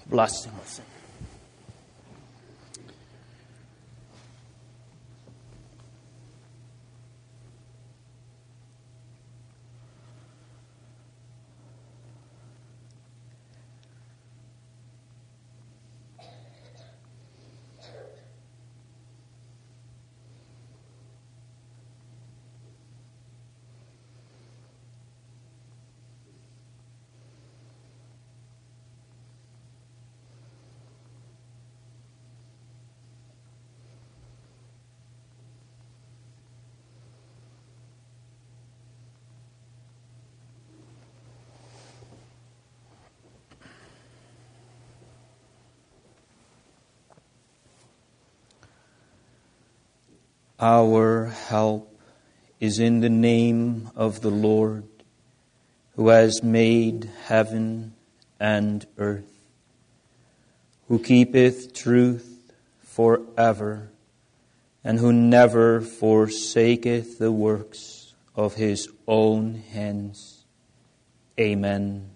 blessings. Our help is in the name of the Lord, who has made heaven and earth, who keepeth truth forever, and who never forsaketh the works of his own hands. Amen.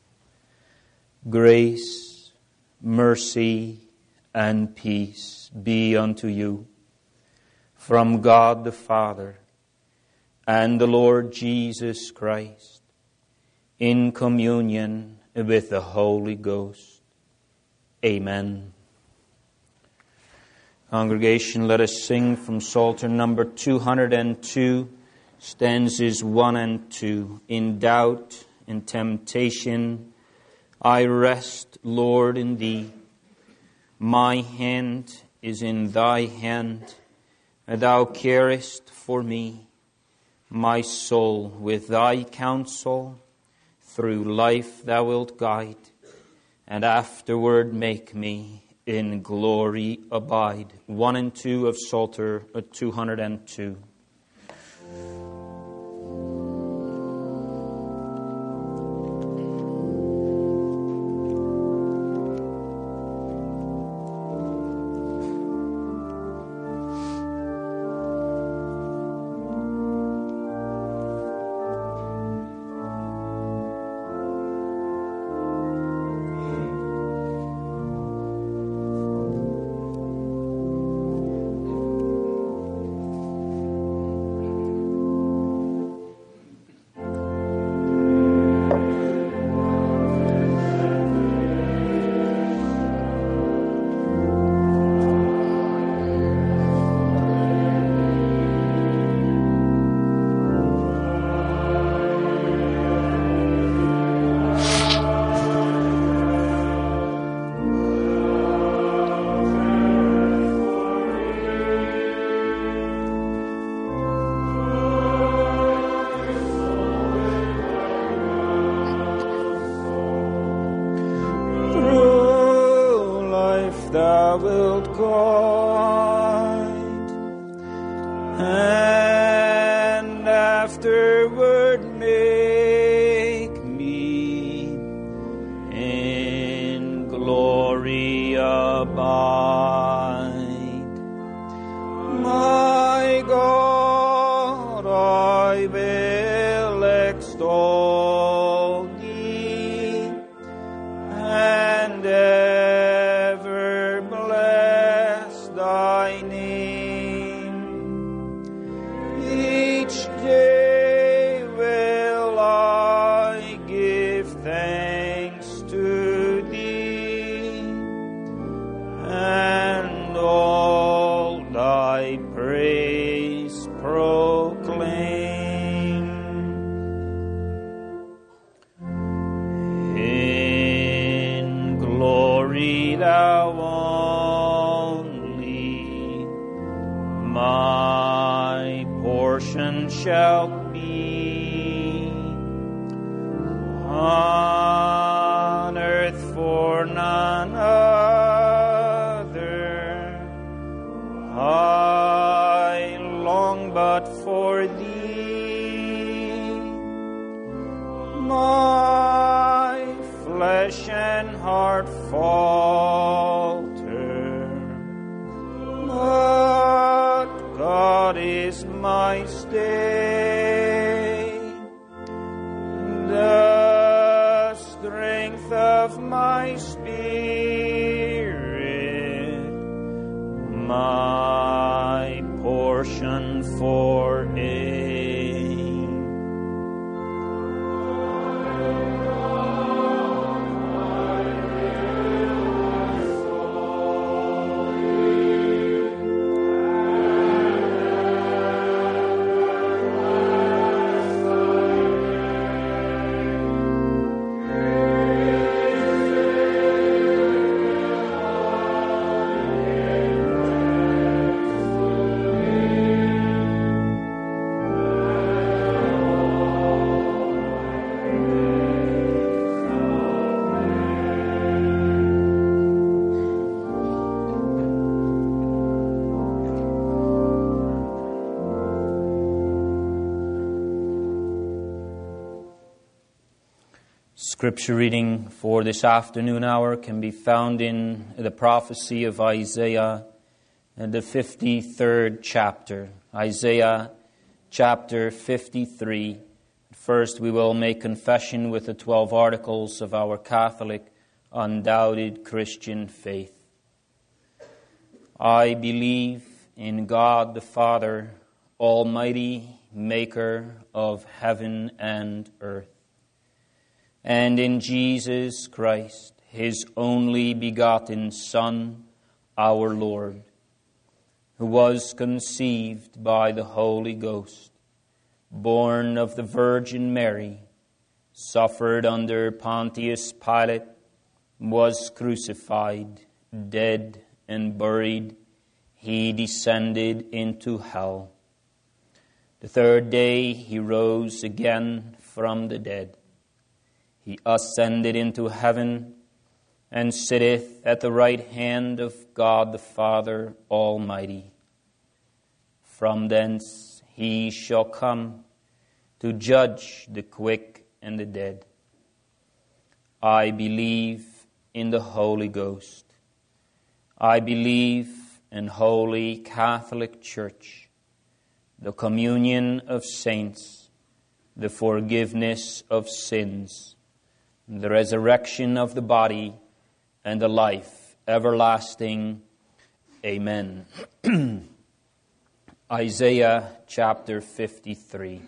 Grace, mercy, and peace be unto you from God the Father and the Lord Jesus Christ, in communion with the Holy Ghost. Amen. Congregation, let us sing from Psalter number 202, stanzas 1 and 2. In doubt and temptation, I rest, Lord, in Thee. My hand is in Thy hand, and Thou carest for me. My soul with Thy counsel through life Thou wilt guide, and afterward make me in glory abide. 1 and 2 of Psalter 202. Thou wilt guide, and afterward make me in glory abide. My God, I will extol Thee, and ever bless Thy name. Each day will I give thanks to Thee, and all Thy praise proclaim. In glory Thou only my portion shalt be, on earth for none other. I long but for Thee. My flesh and heart falter, but God is my stay, the strength of my spirit. Scripture reading for this afternoon hour can be found in the prophecy of Isaiah, the 53rd chapter. Isaiah chapter 53. First, we will make confession with the 12 articles of our Catholic, undoubted Christian faith. I believe in God the Father, Almighty, maker of heaven and earth, and in Jesus Christ, His only begotten Son, our Lord, who was conceived by the Holy Ghost, born of the Virgin Mary, suffered under Pontius Pilate, was crucified, dead, and buried. He descended into hell. The third day He rose again from the dead. He ascended into heaven and sitteth at the right hand of God the Father Almighty. From thence He shall come to judge the quick and the dead. I believe in the Holy Ghost. I believe in Holy Catholic Church, the communion of saints, the forgiveness of sins, the resurrection of the body, and the life everlasting. Amen. Isaiah chapter 53.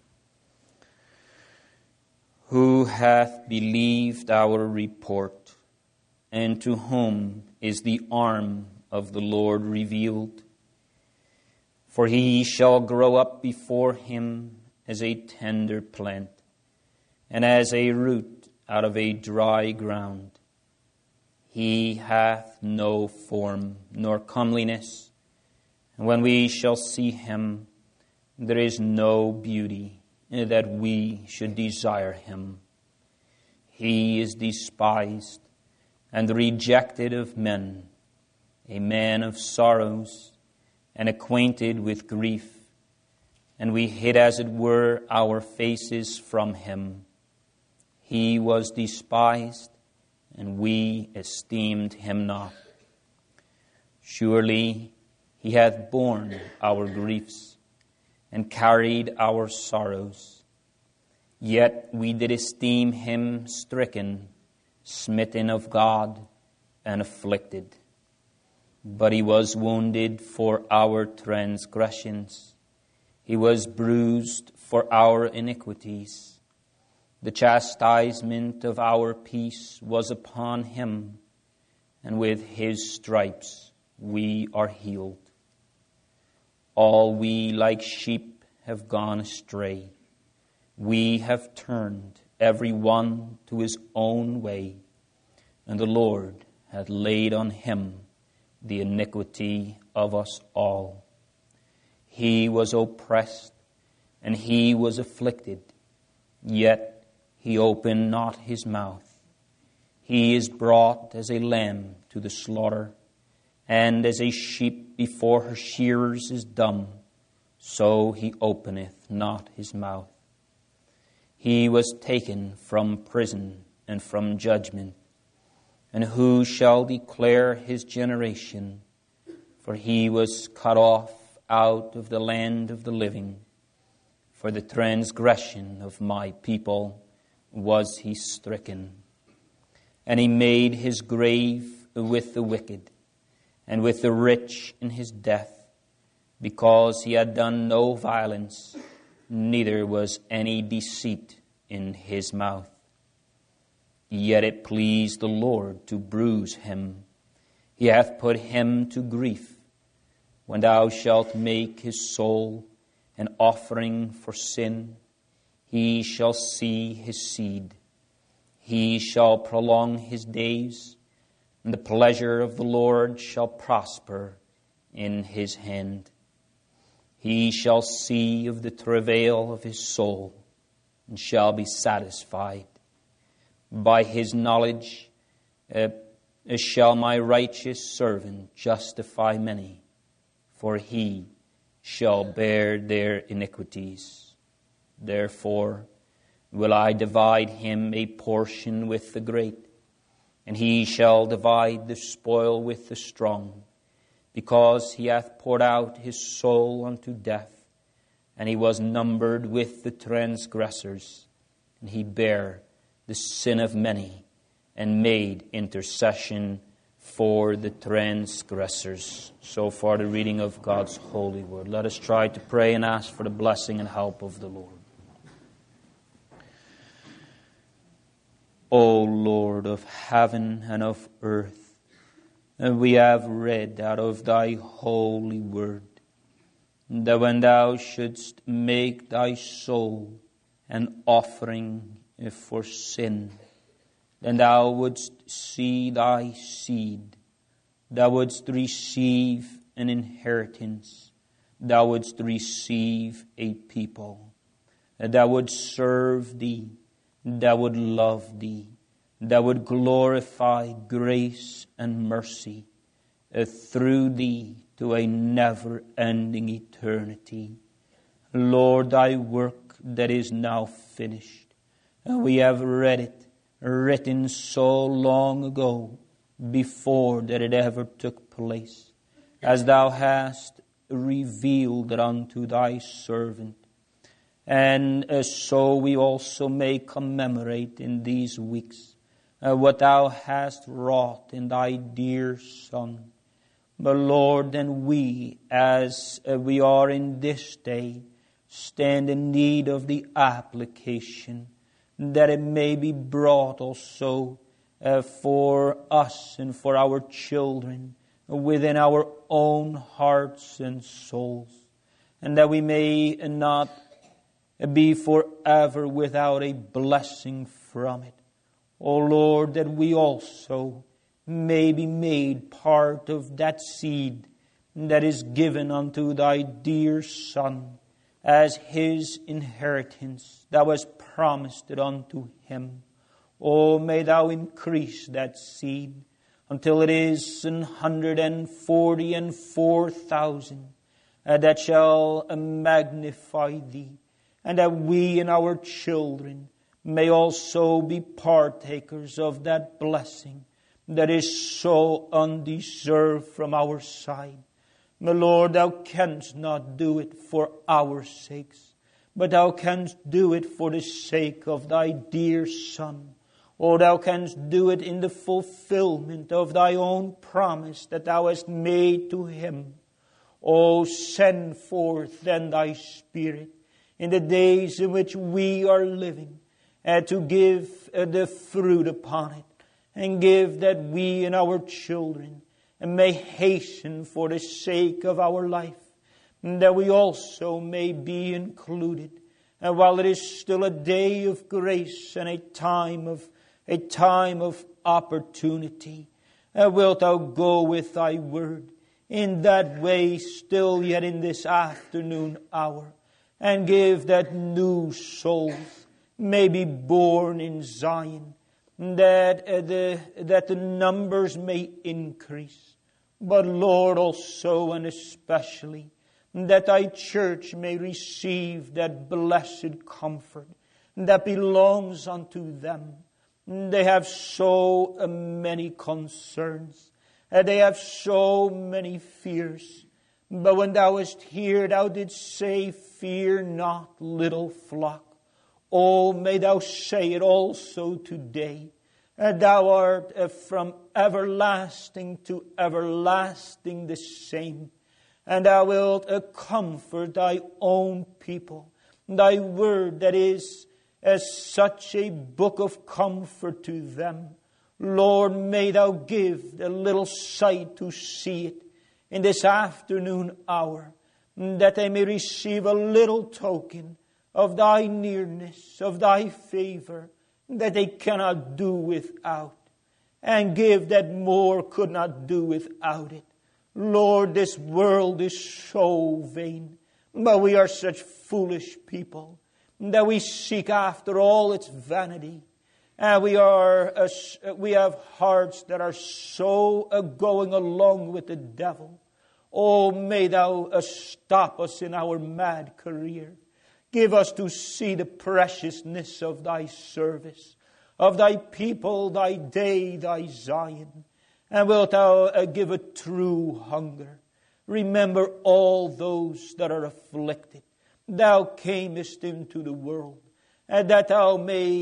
Who hath believed our report, and to whom is the arm of the Lord revealed? For he shall grow up before him as a tender plant, and as a root out of a dry ground. He hath no form nor comeliness, and when we shall see him, there is no beauty that we should desire him. He is despised and rejected of men, a man of sorrows and acquainted with grief, and we hid as it were our faces from him. He was despised, and we esteemed him not. Surely he hath borne our griefs, and carried our sorrows. Yet we did esteem him stricken, smitten of God, and afflicted. But he was wounded for our transgressions. He was bruised for our iniquities. The chastisement of our peace was upon him, and with his stripes we are healed. All we like sheep have gone astray. We have turned every one to his own way, and the Lord hath laid on him the iniquity of us all. He was oppressed, and he was afflicted, yet he opened not his mouth. He is brought as a lamb to the slaughter, and as a sheep before her shearers is dumb, so he openeth not his mouth. He was taken from prison and from judgment. And who shall declare his generation? For he was cut off out of the land of the living. For the transgression of my people was he stricken. And he made his grave with the wicked, and with the rich in his death, because he had done no violence, neither was any deceit in his mouth. Yet it pleased the Lord to bruise him. He hath put him to grief. When thou shalt make his soul an offering for sin, he shall see his seed. He shall prolong his days, and the pleasure of the Lord shall prosper in his hand. He shall see of the travail of his soul, and shall be satisfied. By his knowledge shall my righteous servant justify many, for he shall bear their iniquities. Therefore will I divide him a portion with the great, and he shall divide the spoil with the strong, because he hath poured out his soul unto death, and he was numbered with the transgressors, and he bare the sin of many, and made intercession for the transgressors. So far the reading of God's holy word. Let us try to pray and ask for the blessing and help of the Lord. O Lord of heaven and of earth, we have read out of thy holy word that when thou shouldst make thy soul an offering for sin, then thou wouldst see thy seed, thou wouldst receive an inheritance, thou wouldst receive a people, that would serve thee, that would love thee, that would glorify grace and mercy through thee to a never-ending eternity. Lord, thy work that is now finished, we have read it, written so long ago, before that it ever took place, as thou hast revealed it unto thy servant. And so we also may commemorate in these weeks what thou hast wrought in thy dear Son. But Lord, then we, as we are in this day, stand in need of the application, that it may be brought also for us and for our children within our own hearts and souls, and that we may not be forever without a blessing from it. O Lord, that we also may be made part of that seed that is given unto thy dear Son as his inheritance. Thou hast promised it unto him. O may thou increase that seed until it is 144,000 that shall magnify thee, and that we and our children may also be partakers of that blessing that is so undeserved from our side. My Lord, thou canst not do it for our sakes, but thou canst do it for the sake of thy dear Son. Or thou canst do it in the fulfillment of thy own promise that thou hast made to him. O send forth then thy Spirit in the days in which we are living, to give the fruit upon it, and give that we and our children may hasten for the sake of our life, that we also may be included. And while it is still a day of grace and a time of opportunity, wilt thou go with thy word in that way still yet in this afternoon hour, and give that new souls may be born in Zion, that the numbers may increase. But Lord, also and especially, that thy church may receive that blessed comfort that belongs unto them. They have so many concerns. They have so many fears. But when thou wast here, thou didst say, "Fear not, little flock." Oh, may thou say it also today. Thou art from everlasting to everlasting the same. And thou wilt comfort thy own people. Thy word that is as such a book of comfort to them. Lord, may thou give the little sight to see it in this afternoon hour, that they may receive a little token of thy nearness, of thy favor, that they cannot do without, and give that more could not do without it. Lord, this world is so vain, but we are such foolish people that we seek after all its vanity. And we have hearts that are so going along with the devil. Oh, may thou stop us in our mad career. Give us to see the preciousness of thy service, of thy people, thy day, thy Zion. And wilt thou give a true hunger. Remember all those that are afflicted. Thou camest into the world, and that thou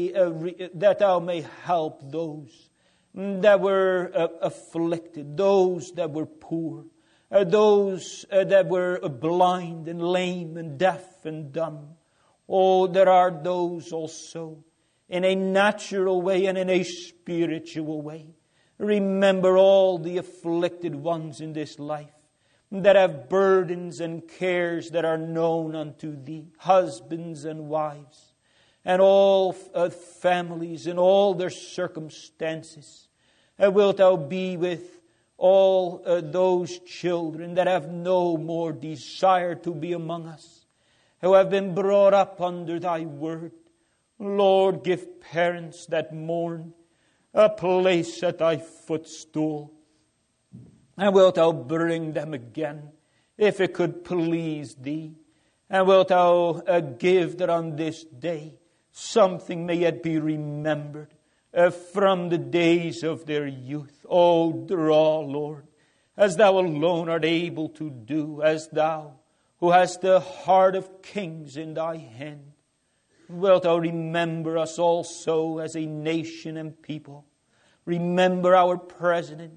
may help those that were afflicted, those that were poor, those that were blind and lame and deaf and dumb. Oh, there are those also in a natural way and in a spiritual way. Remember all the afflicted ones in this life that have burdens and cares that are known unto thee, husbands and wives, and all families and all their circumstances. Wilt thou be with all those children that have no more desire to be among us, who have been brought up under thy word. Lord, give parents that mourn a place at thy footstool. And wilt thou bring them again, if it could please thee. And wilt thou give that on this day something may yet be remembered from the days of their youth. Oh, draw, Lord, as thou alone art able to do, as thou who hast the heart of kings in thy hand. Wilt thou remember us also as a nation and people. Remember our president,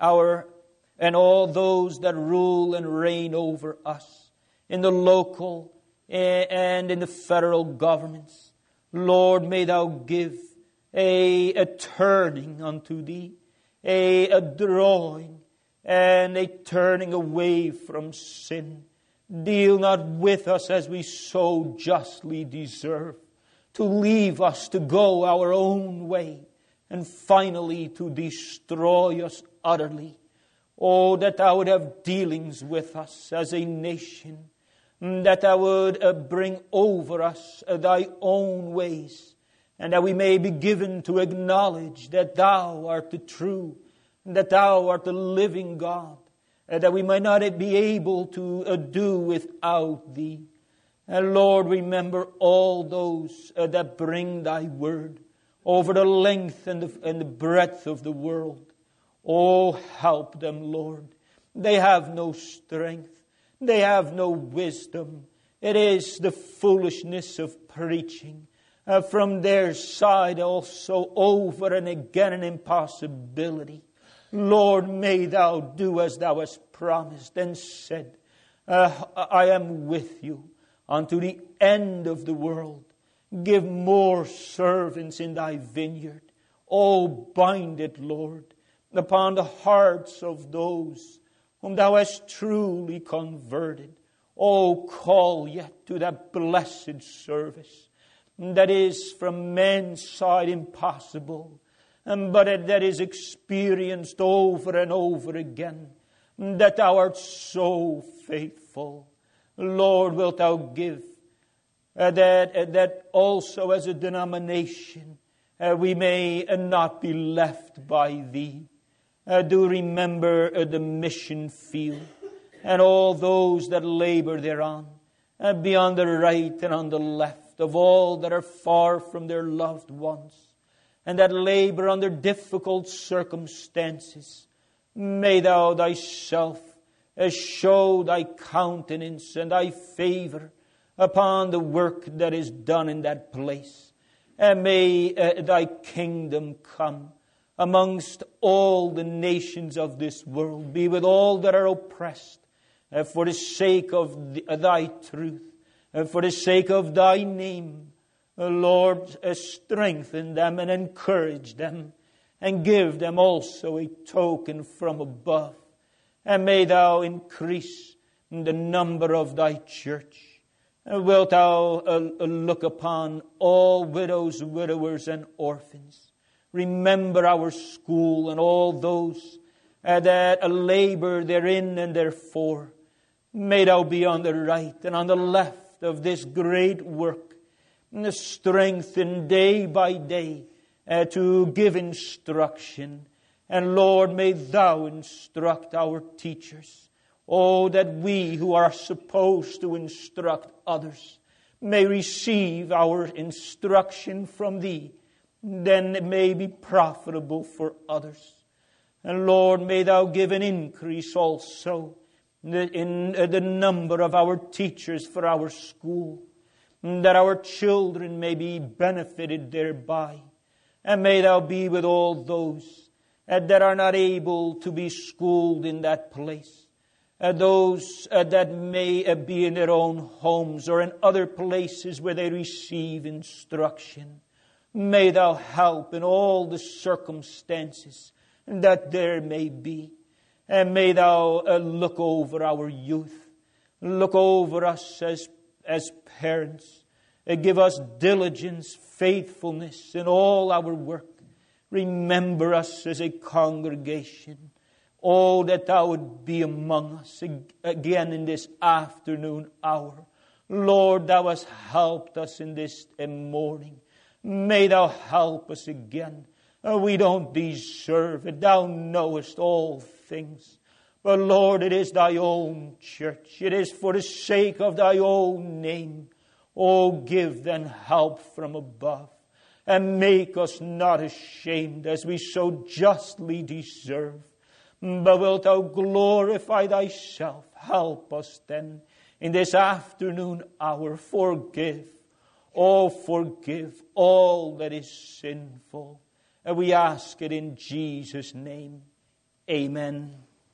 and all those that rule and reign over us in the local and in the federal governments. Lord, may thou give a turning unto thee, a drawing and a turning away from sin. Deal not with us as we so justly deserve, to leave us to go our own way, and finally to destroy us utterly. Oh, that thou would have dealings with us as a nation, that thou would bring over us thy own ways, and that we may be given to acknowledge that thou art the true, that thou art the living God, that we might not be able to do without thee. And Lord, remember all those that bring thy word over the length and the breadth of the world. Oh, help them, Lord. They have no strength. They have no wisdom. It is the foolishness of preaching. From their side also over and again an impossibility. Lord, may thou do as thou hast promised and said, I am with you unto the end of the world. Give more servants in thy vineyard. Oh, bind it, Lord, upon the hearts of those whom thou hast truly converted. Oh, call yet to that blessed service that is from men's side impossible, but that is experienced over and over again, that thou art so faithful. Lord, wilt thou give that also as a denomination we may not be left by thee. Do remember the mission field and all those that labor thereon, be on the right and on the left of all that are far from their loved ones, and that labor under difficult circumstances. May thou thyself show thy countenance and thy favor upon the work that is done in that place. And may thy kingdom come amongst all the nations of this world. Be with all that are oppressed for the sake of thy truth, for the sake of thy name. Lord, strengthen them and encourage them, and give them also a token from above. And may thou increase the number of thy church. Wilt thou look upon all widows, widowers, and orphans. Remember our school and all those that labor therein and therefore. May thou be on the right and on the left of this great work, strengthened day by day to give instruction. And Lord, may thou instruct our teachers. Oh, that we who are supposed to instruct others may receive our instruction from Thee, then it may be profitable for others. And Lord, may Thou give an increase also in the number of our teachers for our school, that our children may be benefited thereby. And may Thou be with all those that are not able to be schooled in that place. Those that may be in their own homes or in other places where they receive instruction. May Thou help in all the circumstances that there may be. And may Thou look over our youth. Look over us as parents. Give us diligence, faithfulness in all our work. Remember us as a congregation. Oh, that Thou would be among us again in this afternoon hour. Lord, Thou hast helped us in this morning. May Thou help us again. We don't deserve it. Thou knowest all things. But Lord, it is Thy own church. It is for the sake of Thy own name. Oh, give then help from above. And make us not ashamed as we so justly deserve. But wilt Thou glorify Thyself. Help us then in this afternoon hour. Forgive. Oh, forgive all that is sinful. And we ask it in Jesus' name. Amen.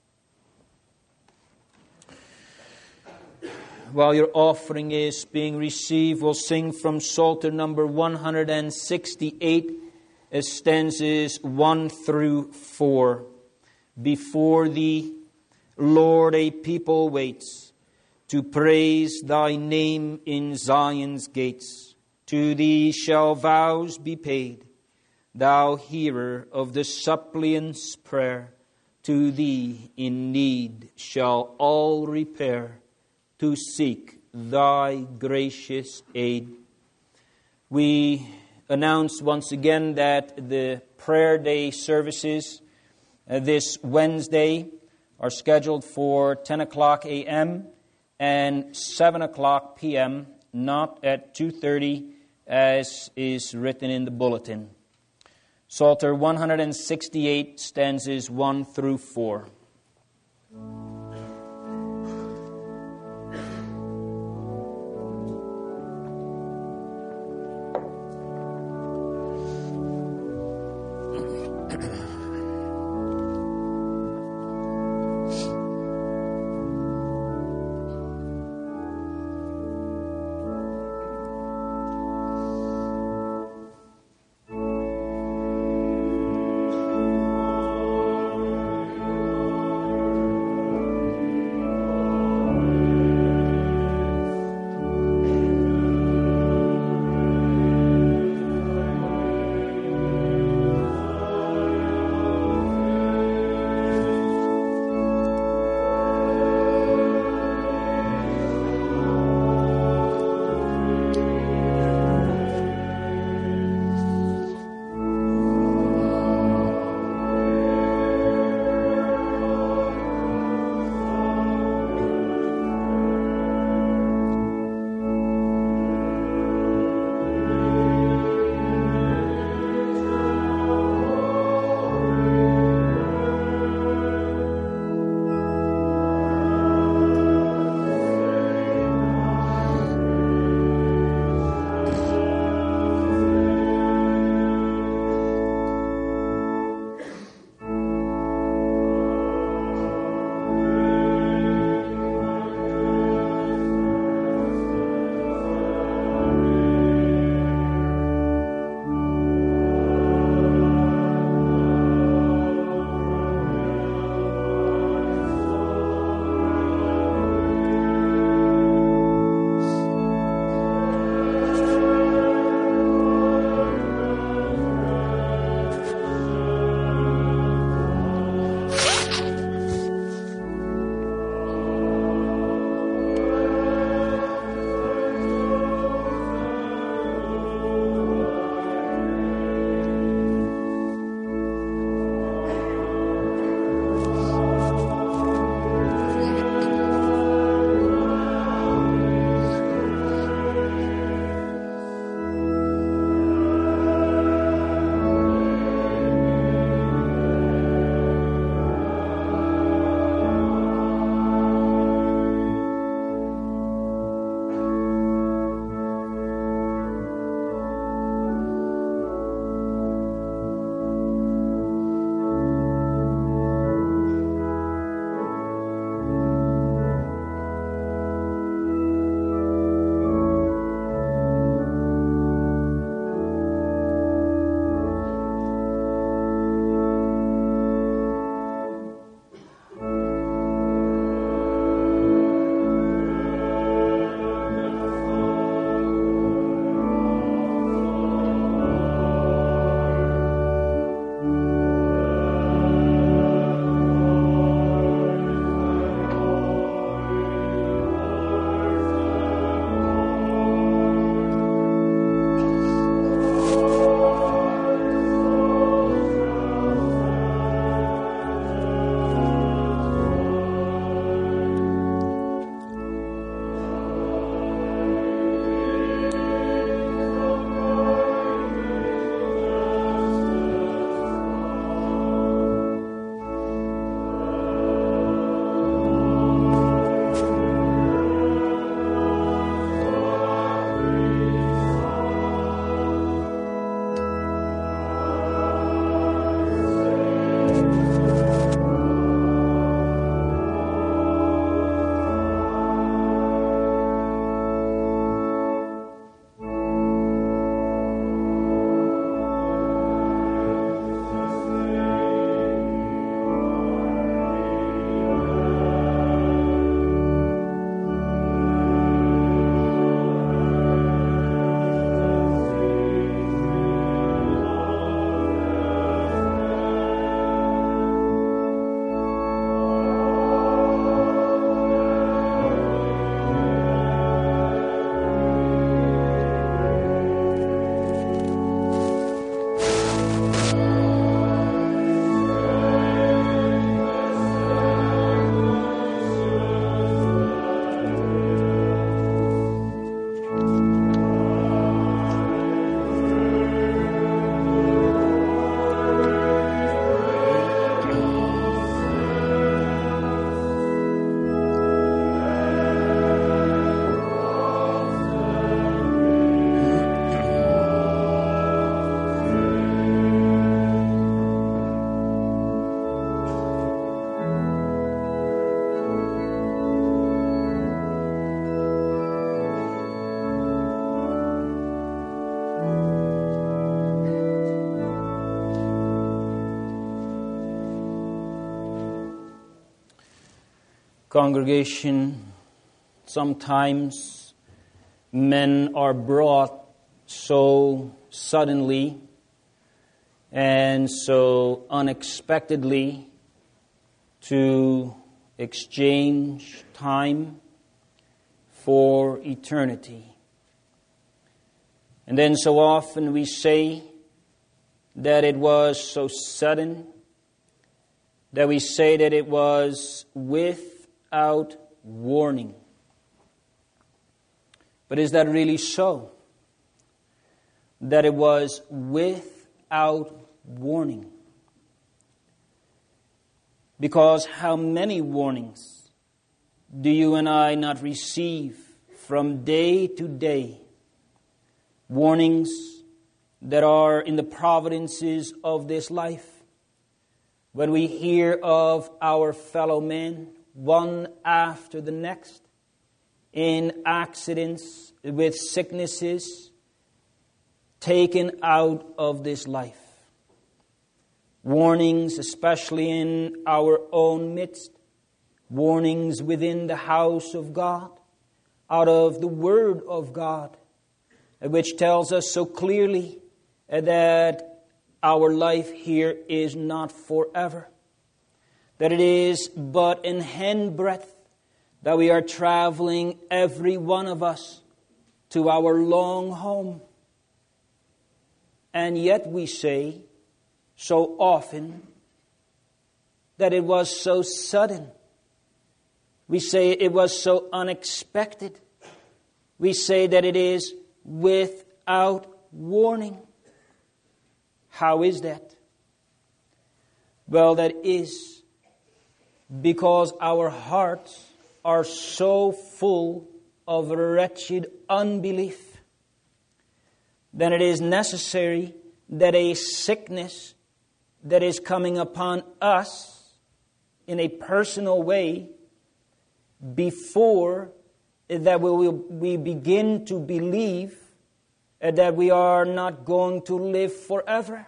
While your offering is being received, we'll sing from Psalter number 168, stanzas 1 through 4. Before Thee, Lord, a people waits to praise Thy name in Zion's gates. To Thee shall vows be paid, Thou hearer of the suppliant's prayer. To Thee in need shall all repair, to seek Thy gracious aid. We announce once again that the prayer day services this Wednesday are scheduled for 10 o'clock a.m. and 7 o'clock p.m., not at 2:30 as is written in the bulletin. Psalter 168, stanzas 1 through 4. Congregation, sometimes men are brought so suddenly and so unexpectedly to exchange time for eternity. And then so often we say that it was so sudden, that we say that it was without warning. But is that really so? That it was without warning? Because how many warnings do you and I not receive from day to day? Warnings that are in the providences of this life. When we hear of our fellow men, one after the next, in accidents, with sicknesses, taken out of this life. Warnings, especially in our own midst. Warnings within the house of God, out of the Word of God, which tells us so clearly that our life here is not forever. That it is but in handbreadth that we are traveling, every one of us, to our long home. And yet we say so often that it was so sudden. We say it was so unexpected. We say that it is without warning. How is that? Well, that is because our hearts are so full of wretched unbelief. Then it is necessary that a sickness that is coming upon us in a personal way before that we begin to believe that we are not going to live forever.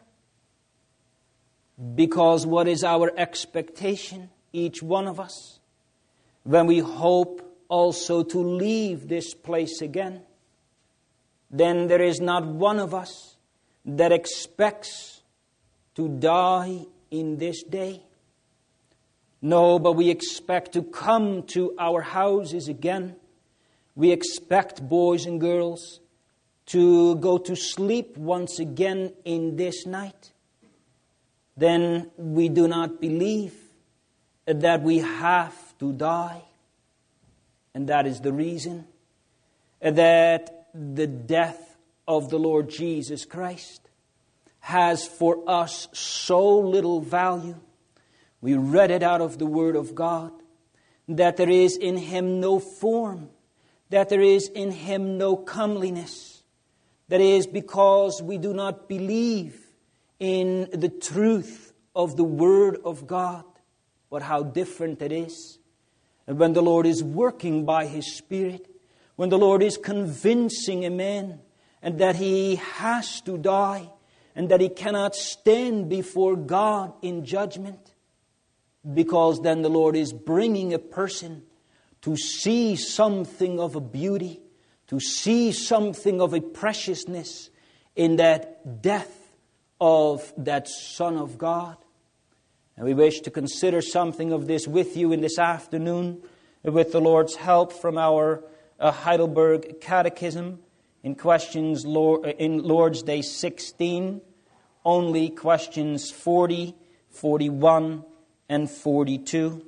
Because what is our expectation, each one of us, when we hope also to leave this place again? Then there is not one of us that expects to die in this day. No, but we expect to come to our houses again. We expect, boys and girls, to go to sleep once again in this night. Then we do not believe that we have to die. And that is the reason that the death of the Lord Jesus Christ has for us so little value. We read it out of the Word of God, that there is in Him no form, that there is in Him no comeliness. That is because we do not believe in the truth of the Word of God. But how different it is. And when the Lord is working by His Spirit, when the Lord is convincing a man and that he has to die and that he cannot stand before God in judgment, because then the Lord is bringing a person to see something of a beauty, to see something of a preciousness in that death of that Son of God. And we wish to consider something of this with you in this afternoon, with the Lord's help from our Heidelberg Catechism in questions in Lord's Day 16, only questions 40, 41, and 42.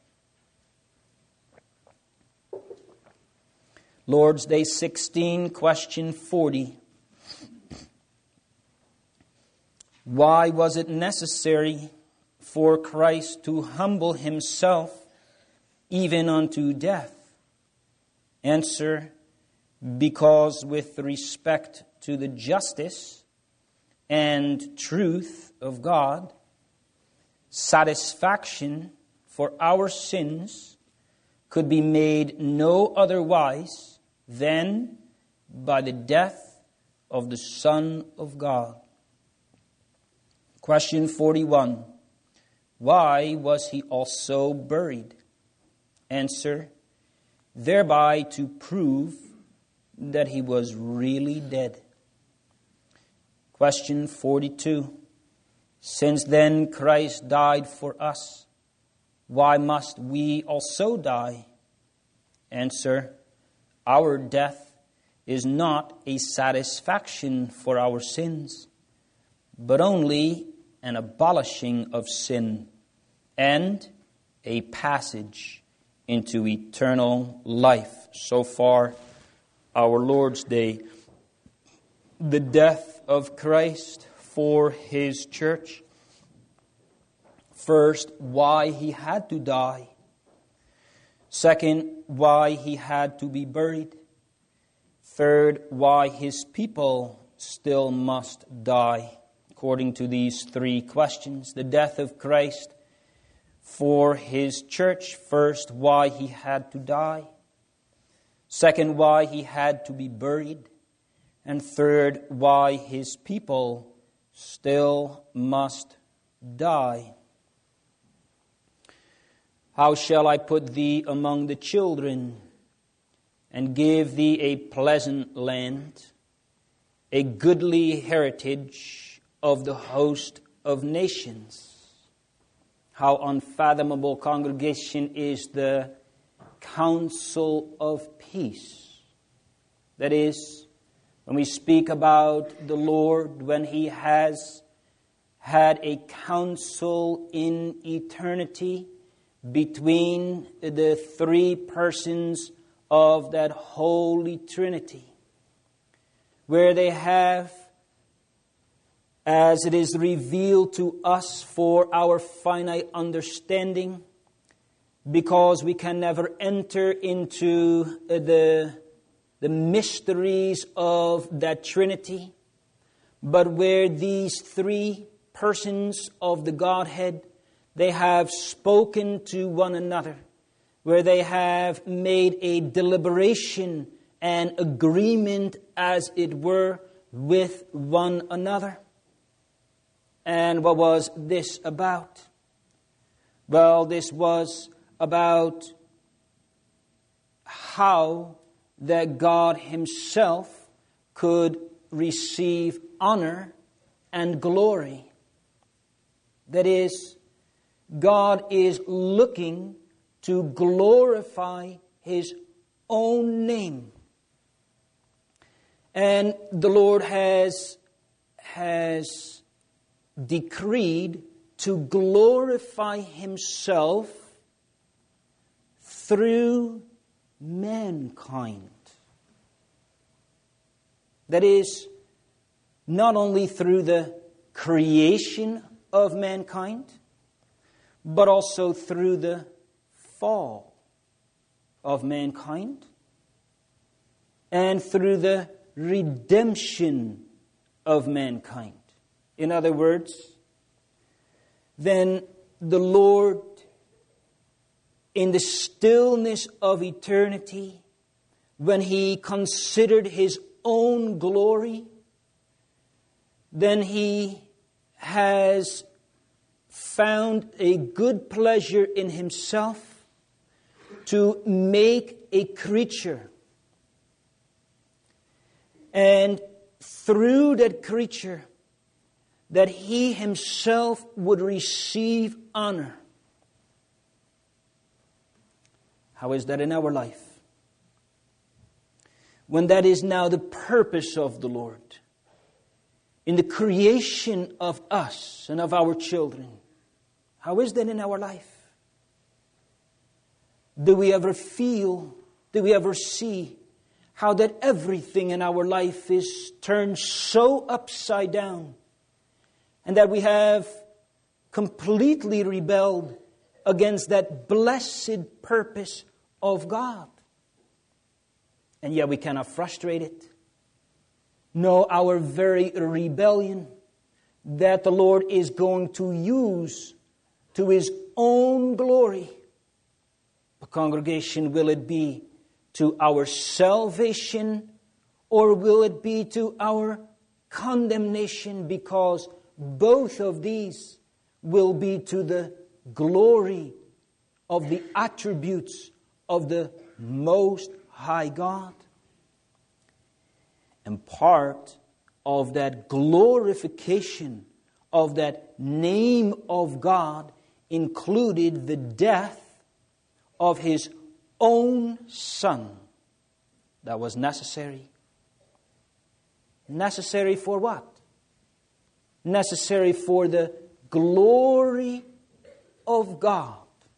Lord's Day 16, question 40. Why was it necessary for Christ to humble Himself even unto death? Answer, because with respect to the justice and truth of God, satisfaction for our sins could be made no otherwise than by the death of the Son of God. Question 41. Why was He also buried? Answer, thereby to prove that he was really dead. Question 42. Since then Christ died for us, why must we also die? Answer, our death is not a satisfaction for our sins, but only an abolishing of sin and a passage into eternal life. So far, our Lord's Day, the death of Christ for His church. First, why He had to die. Second, why He had to be buried. Third, why His people still must die. According to these three questions, the death of Christ for His church. First, why He had to die. Second, why He had to be buried. And third, why His people still must die. How shall I put thee among the children, and give thee a pleasant land, a goodly heritage of the host of nations? How unfathomable, congregation, is the counsel of peace. That is, when we speak about the Lord, when He has had a counsel in eternity between the three persons of that Holy Trinity, where they have, as it is revealed to us for our finite understanding, because we can never enter into the mysteries of that Trinity, but where these three persons of the Godhead, they have spoken to one another, where they have made a deliberation and agreement, as it were, with one another. And what was this about? Well, this was about how that God Himself could receive honor and glory. That is, God is looking to glorify His own name. And the Lord has decreed to glorify Himself through mankind. That is, not only through the creation of mankind, but also through the fall of mankind and through the redemption of mankind. In other words, then the Lord, in the stillness of eternity, when He considered His own glory, then He has found a good pleasure in Himself to make a creature. And through that creature, that He Himself would receive honor. How is that in our life? When that is now the purpose of the Lord, in the creation of us and of our children, how is that in our life? Do we ever feel, do we ever see how that everything in our life is turned so upside down, and that we have completely rebelled against that blessed purpose of God? And yet we cannot frustrate it. No, our very rebellion that the Lord is going to use to His own glory. The congregation, will it be to our salvation, or will it be to our condemnation? Because both of these will be to the glory of the attributes of the Most High God. And part of that glorification of that name of God included the death of His own Son. That was necessary. Necessary for what? Necessary for the glory of God.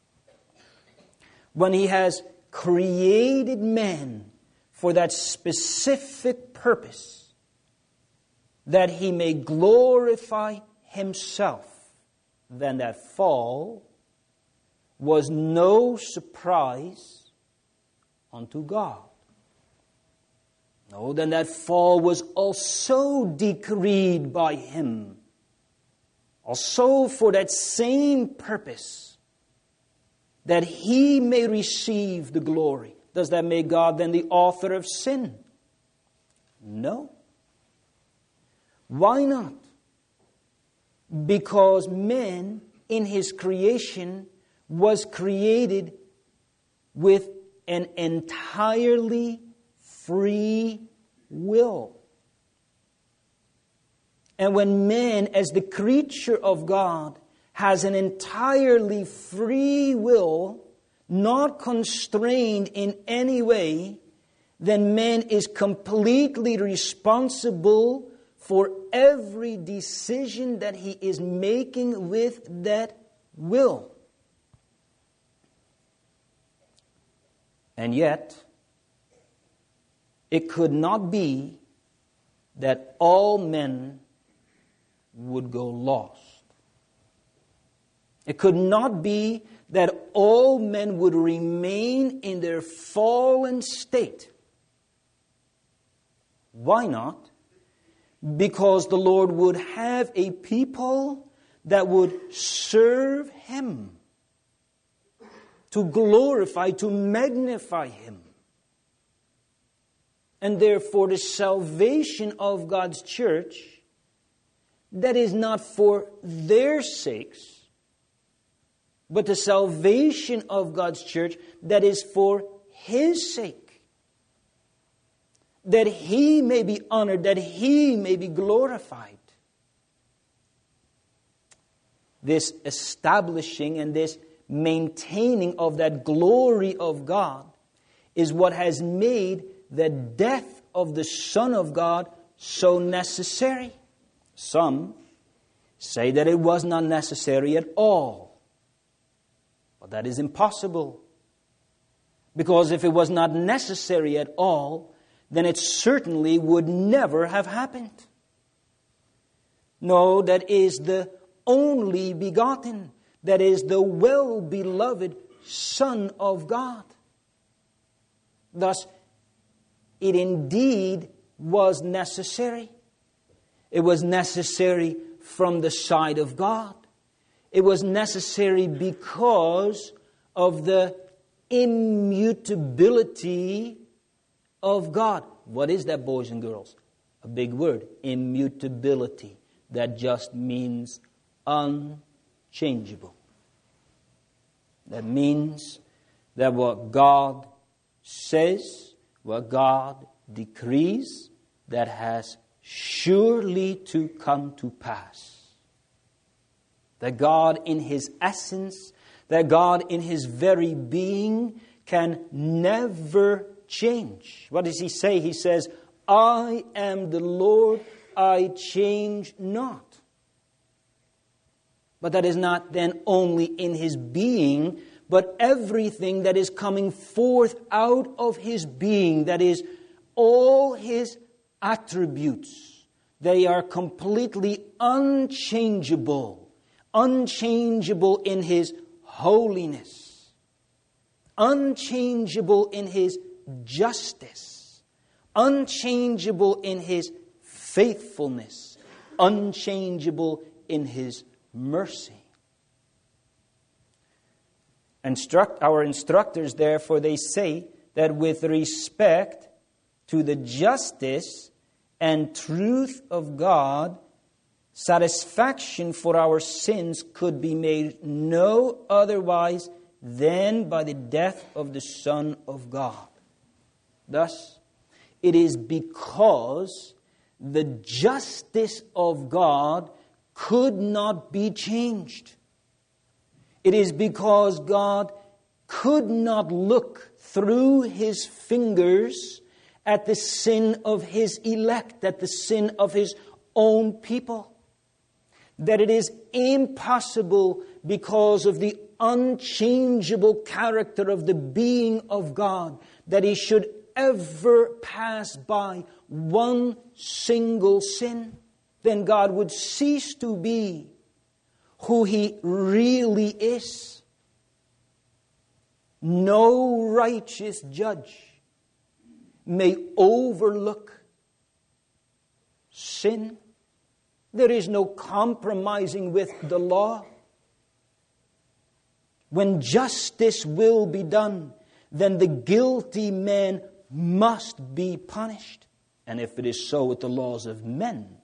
When He has created man for that specific purpose, that He may glorify Himself, then that fall was no surprise unto God. No, then that fall was also decreed by Him, also for that same purpose, that He may receive the glory. Does that make God then the author of sin? No. Why not? Because man in his creation was created with an entirely free will. And when man, as the creature of God, has an entirely free will, not constrained in any way, then man is completely responsible for every decision that he is making with that will. And yet, it could not be that all men would go lost. It could not be that all men would remain in their fallen state. Why not? Because the Lord would have a people that would serve Him, to glorify, to magnify Him. And therefore the salvation of God's church, that is not for their sakes, but the salvation of God's church that is for His sake. That He may be honored, that He may be glorified. This establishing and this maintaining of that glory of God is what has made the death of the Son of God so necessary. Some say that it was not necessary at all. But that is impossible. Because if it was not necessary at all, then it certainly would never have happened. No, that is the only begotten, that is the well-beloved Son of God. Thus, it indeed was necessary. It was necessary from the side of God. It was necessary because of the immutability of God. What is that, boys and girls? A big word, immutability. That just means unchangeable. That means that what God says, what God decrees, that has surely to come to pass. That God in His essence, that God in His very being can never change. What does He say? He says, I am the Lord, I change not. But that is not then only in His being, but everything that is coming forth out of His being, that is all His attributes, they are completely unchangeable. Unchangeable in His holiness. Unchangeable in His justice. Unchangeable in His faithfulness. Unchangeable in His mercy. Our instructors, therefore, they say that with respect to the justice and truth of God, satisfaction for our sins could be made no otherwise than by the death of the Son of God. Thus, it is because the justice of God could not be changed. It is because God could not look through His fingers at the sin of His elect, at the sin of His own people, that it is impossible, because of the unchangeable character of the being of God, that He should ever pass by one single sin. Then God would cease to be who He really is. No righteous judge may overlook sin. There is no compromising with the law. When justice will be done, then the guilty man must be punished. And if it is so with the laws of men,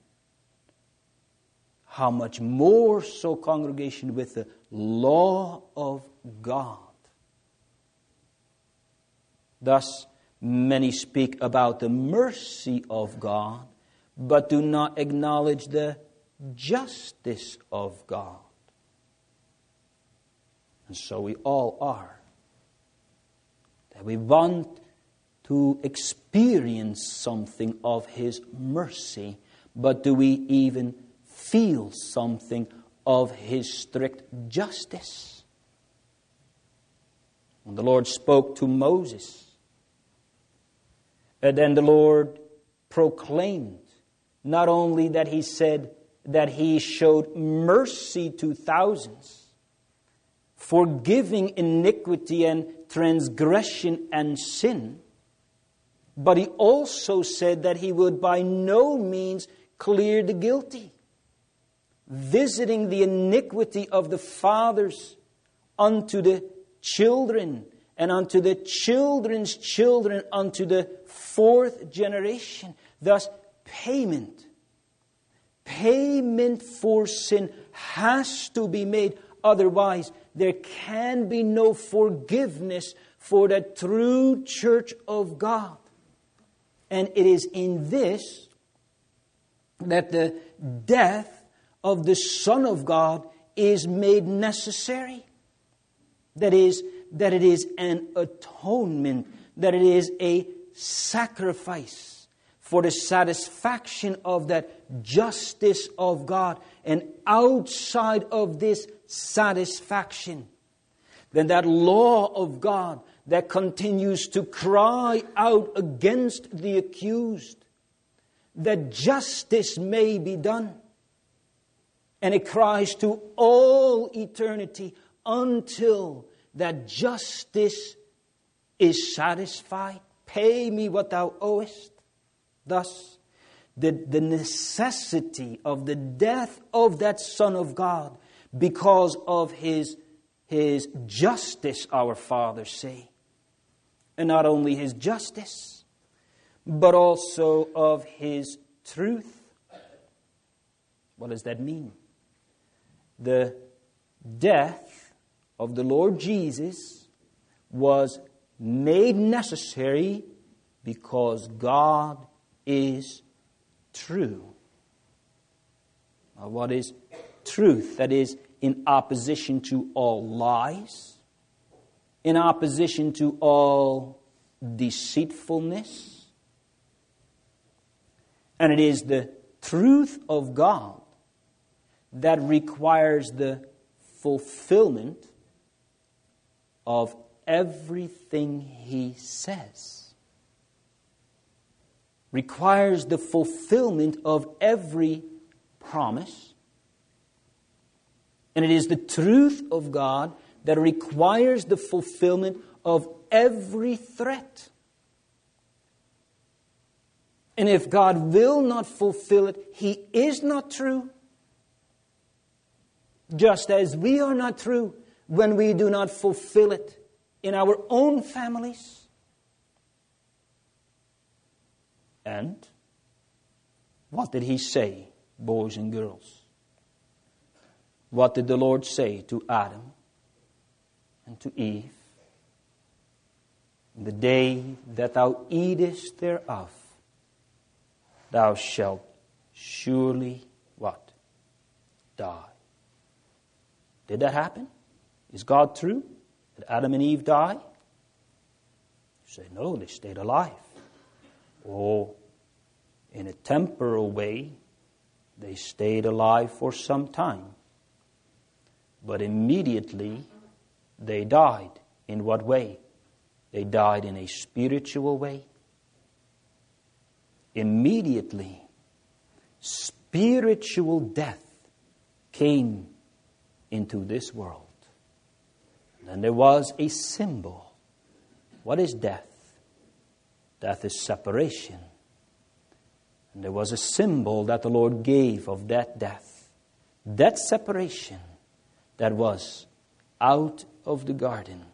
how much more so, congregation, with the law of God. Thus, many speak about the mercy of God, but do not acknowledge the justice of God. And so we all are. That we want to experience something of His mercy, but do we even feel something of His strict justice? When the Lord spoke to Moses, and then the Lord proclaimed not only that He said that He showed mercy to thousands, forgiving iniquity and transgression and sin, but He also said that He would by no means clear the guilty, visiting the iniquity of the fathers unto the children, and unto the children's children, unto the fourth generation. Thus, payment for sin has to be made. Otherwise, there can be no forgiveness for the true church of God. And it is in this that the death of the Son of God is made necessary. That it is an atonement, that it is a sacrifice for the satisfaction of that justice of God. And outside of this satisfaction, then that law of God that continues to cry out against the accused, that justice may be done. And it cries to all eternity until that justice is satisfied. Pay me what thou owest. Thus, the necessity of the death of that Son of God, because of His justice, our fathers say. And not only His justice, but also of His truth. What does that mean? The death of the Lord Jesus was made necessary because God is true. Now, what is truth? That is in opposition to all lies, in opposition to all deceitfulness. And it is the truth of God that requires the fulfillment of everything He says. Requires the fulfillment of every promise. And it is the truth of God that requires the fulfillment of every threat. And if God will not fulfill it, He is not true. Just as we are not true when we do not fulfill it in our own families. And what did He say, boys and girls? What did the Lord say to Adam? and to Eve, "In the day that thou eatest thereof, thou shalt surely," what? "Die." Did that happen? Is God true? Did Adam and Eve die? You say, no, they stayed alive. Oh, in a temporal way, they stayed alive for some time. But immediately, they died. In what way? They died in a spiritual way. Immediately, spiritual death came into this world. And there was a symbol. What is death? Death is separation. And there was a symbol that the Lord gave of that death. That separation that was out of the garden.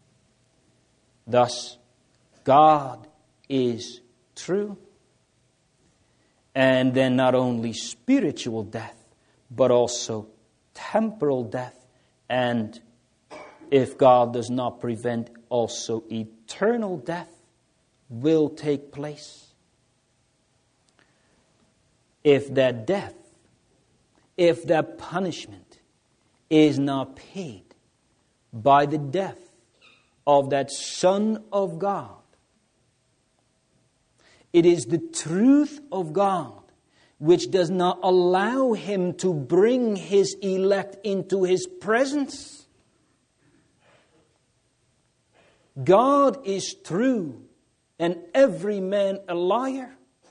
Thus, God is true. And then not only spiritual death, but also temporal death. And if God does not prevent, also eternal death will take place. If that death, if that punishment is not paid by the death of that Son of God, it is the truth of God which does not allow Him to bring His elect into His presence. God is true and every man a liar.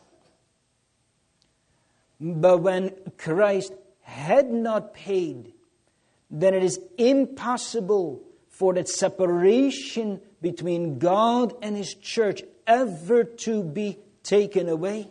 But when Christ had not paid, then it is impossible for that separation between God and His church ever to be taken away.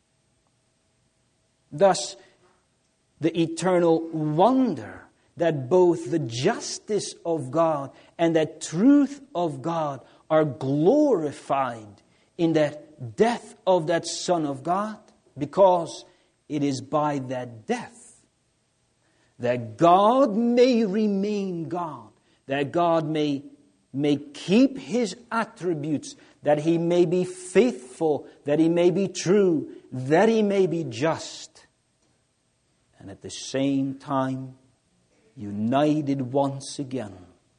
Thus, the eternal wonder that both the justice of God and that truth of God are glorified in that death of that Son of God, because it is by that death that God may remain God, that God may keep His attributes, that He may be faithful, that He may be true, that He may be just, and at the same time united once again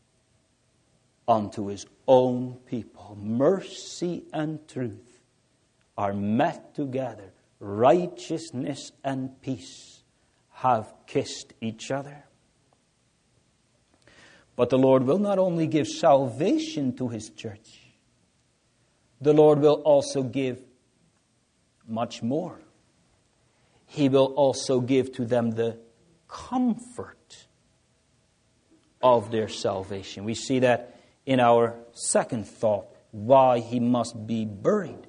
unto His own people. Mercy and truth are met together. Righteousness and peace have kissed each other. But the Lord will not only give salvation to His church, the Lord will also give much more. He will also give to them the comfort of their salvation. We see that in our second thought, why He must be buried.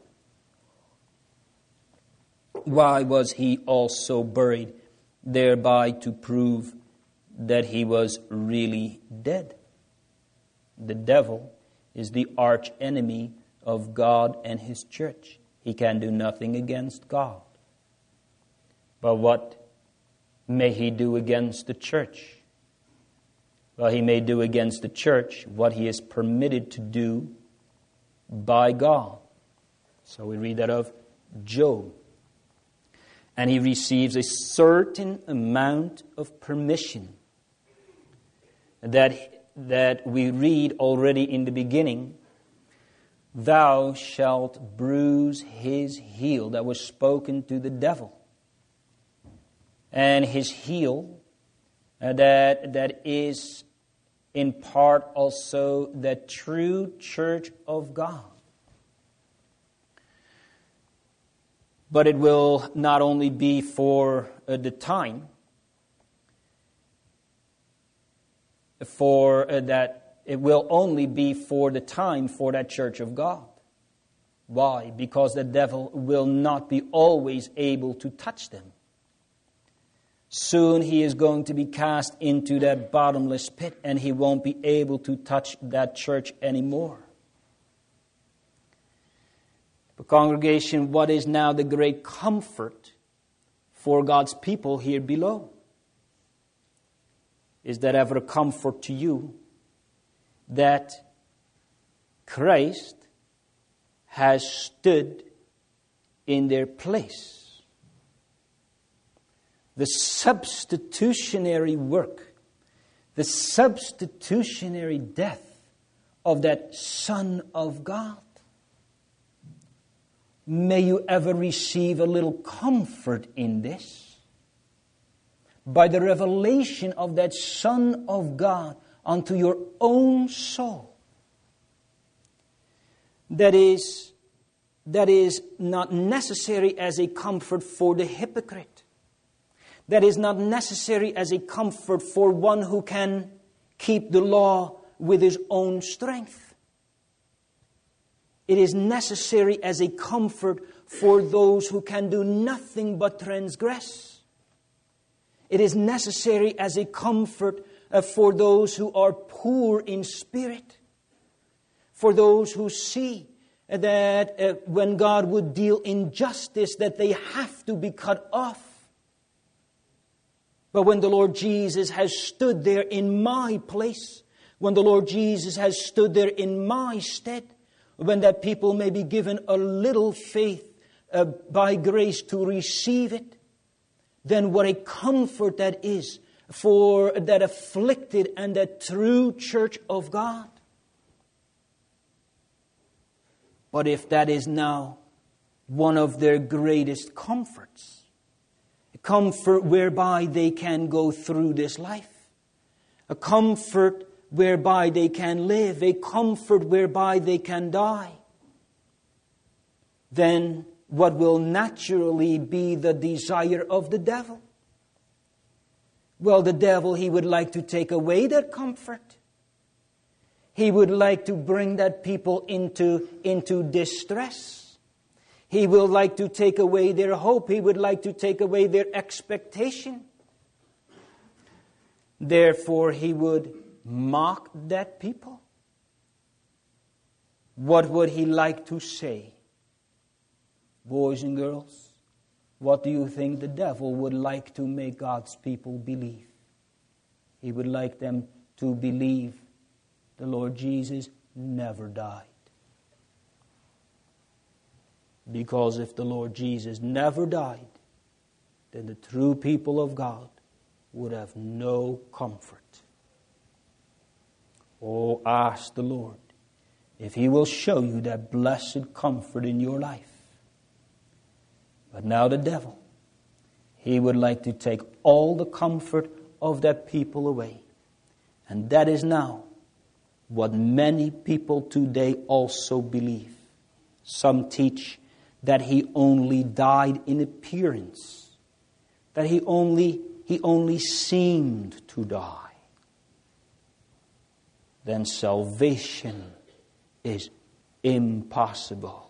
Why was He also buried? Thereby to prove that He was really dead. The devil is the arch enemy of God and His church. He can do nothing against God. But what may he do against the church? Well, he may do against the church what he is permitted to do by God. So we read that of Job. And he receives a certain amount of permission that we read already in the beginning. Thou shalt bruise his heel. That was spoken to the devil. And his heel, that is in part also the true church of God. But it will not only be for the time, it will only be for the time for that church of God. Why? Because the devil will not be always able to touch them. Soon he is going to be cast into that bottomless pit, and he won't be able to touch that church anymore. But congregation, what is now the great comfort for God's people here below? Is that ever a comfort to you? that Christ has stood in their place. The substitutionary work, the substitutionary death of that Son of God. May you ever receive a little comfort in this, by the revelation of that Son of God unto your own soul. That is not necessary as a comfort for the hypocrite. That is not necessary as a comfort for one who can keep the law with his own strength. It is necessary as a comfort for those who can do nothing but transgress. It is necessary as a comfort for those who are poor in spirit. For those who see that when God would deal injustice, that they have to be cut off. But when the Lord Jesus has stood there in my place, when the Lord Jesus has stood there in my stead, when that people may be given a little faith by grace to receive it, then what a comfort that is for that afflicted and that true church of God. But if that is now one of their greatest comforts, a comfort whereby they can go through this life, a comfort whereby they can live, a comfort whereby they can die, then what will naturally be the desire of the devil? Well, the devil, he would like to take away that comfort. He would like to bring that people into distress. He will like to take away their hope. He would like to take away their expectation. Therefore, he would mock that people. What would he like to say? Boys and girls, what do you think the devil would like to make God's people believe? He would like them to believe the Lord Jesus never died. Because if the Lord Jesus never died, then the true people of God would have no comfort. Oh, ask the Lord if He will show you that blessed comfort in your life. But now the devil, he would like to take all the comfort of that people away. And that is now what many people today also believe. Some teach that He only died in appearance, that He only seemed to die. Then salvation is impossible.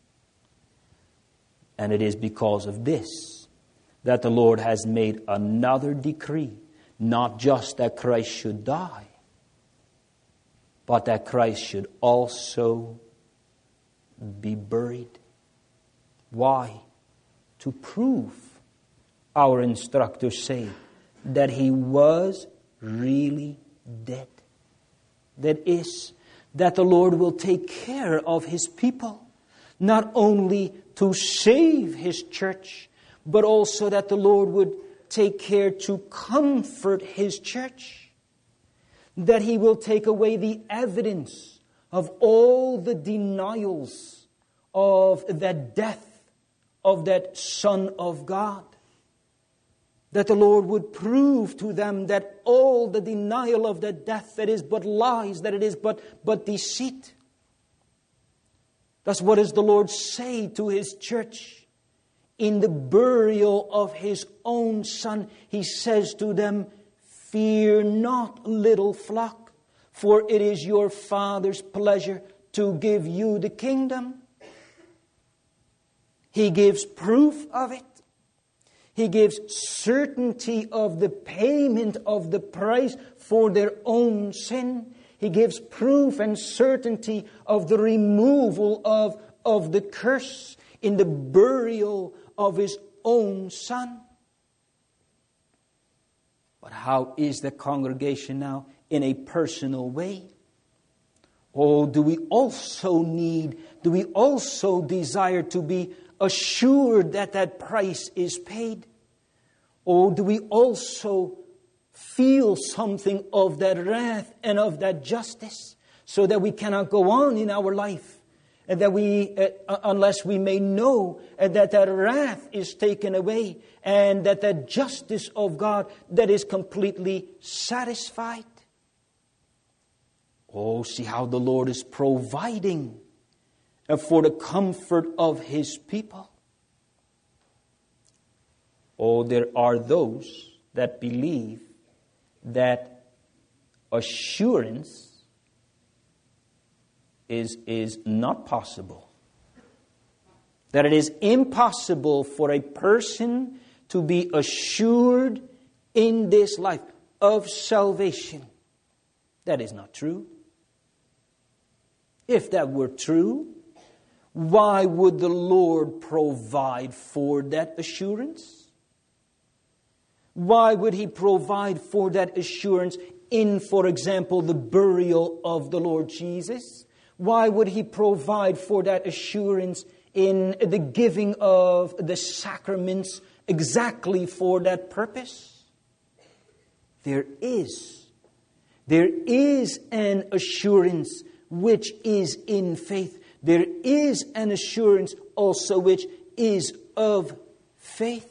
And it is because of this that the Lord has made another decree, not just that Christ should die, but that Christ should also be buried. Why? To prove, our instructors say, that He was really dead. That is, that the Lord will take care of His people, not only to save His church, but also that the Lord would take care to comfort His church. That He will take away the evidence of all the denials of that death of that Son of God. That the Lord would prove to them that all the denial of that death, that is but lies, that it is but deceit. Thus, what does the Lord say to His church? In the burial of His own Son, He says to them, "Fear not, little flock, for it is your Father's pleasure to give you the kingdom." He gives proof of it. He gives certainty of the payment of the price for their own sin. He gives proof and certainty of the removal of the curse in the burial of His own Son. But how is the congregation now? In a personal way. Oh, do we also desire to be assured that that price is paid? Oh, do we also feel something of that wrath and of that justice, so that we cannot go on in our life, and that unless we may know that that wrath is taken away, and that the justice of God that is completely satisfied? Oh, see how the Lord is providing for the comfort of His people. Oh, there are those that believe that assurance is not possible. That it is impossible for a person to be assured in this life of salvation. That is not true. If that were true, why would the Lord provide for that assurance? Why would He provide for that assurance in, for example, the burial of the Lord Jesus? Why would He provide for that assurance in the giving of the sacraments exactly for that purpose? There is an assurance which is in faith. There is an assurance also which is of faith.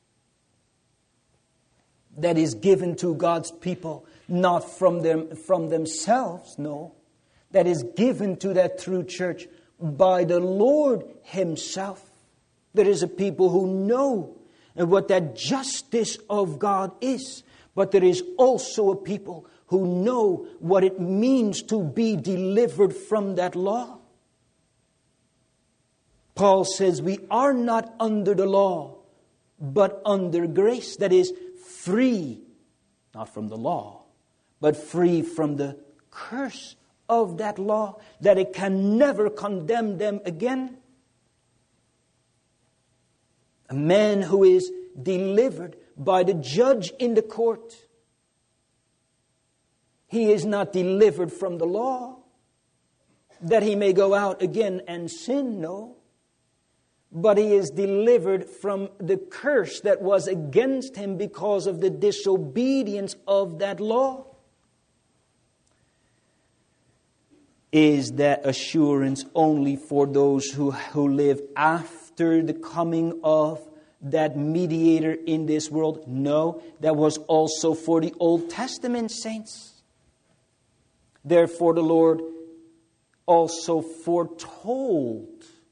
That is given to God's people, not from themselves, no. That is given to that true church by the Lord Himself. There is a people who know what that justice of God is, but there is also a people who know what it means to be delivered from that law. Paul says we are not under the law, but under grace. That is, free, not from the law, but free from the curse of that law, that it can never condemn them again. A man who is delivered by the judge in the court, he is not delivered from the law, that he may go out again and sin, no. But he is delivered from the curse that was against him because of the disobedience of that law. Is that assurance only for those who live after the coming of that mediator in this world? No, that was also for the Old Testament saints. Therefore the Lord also foretold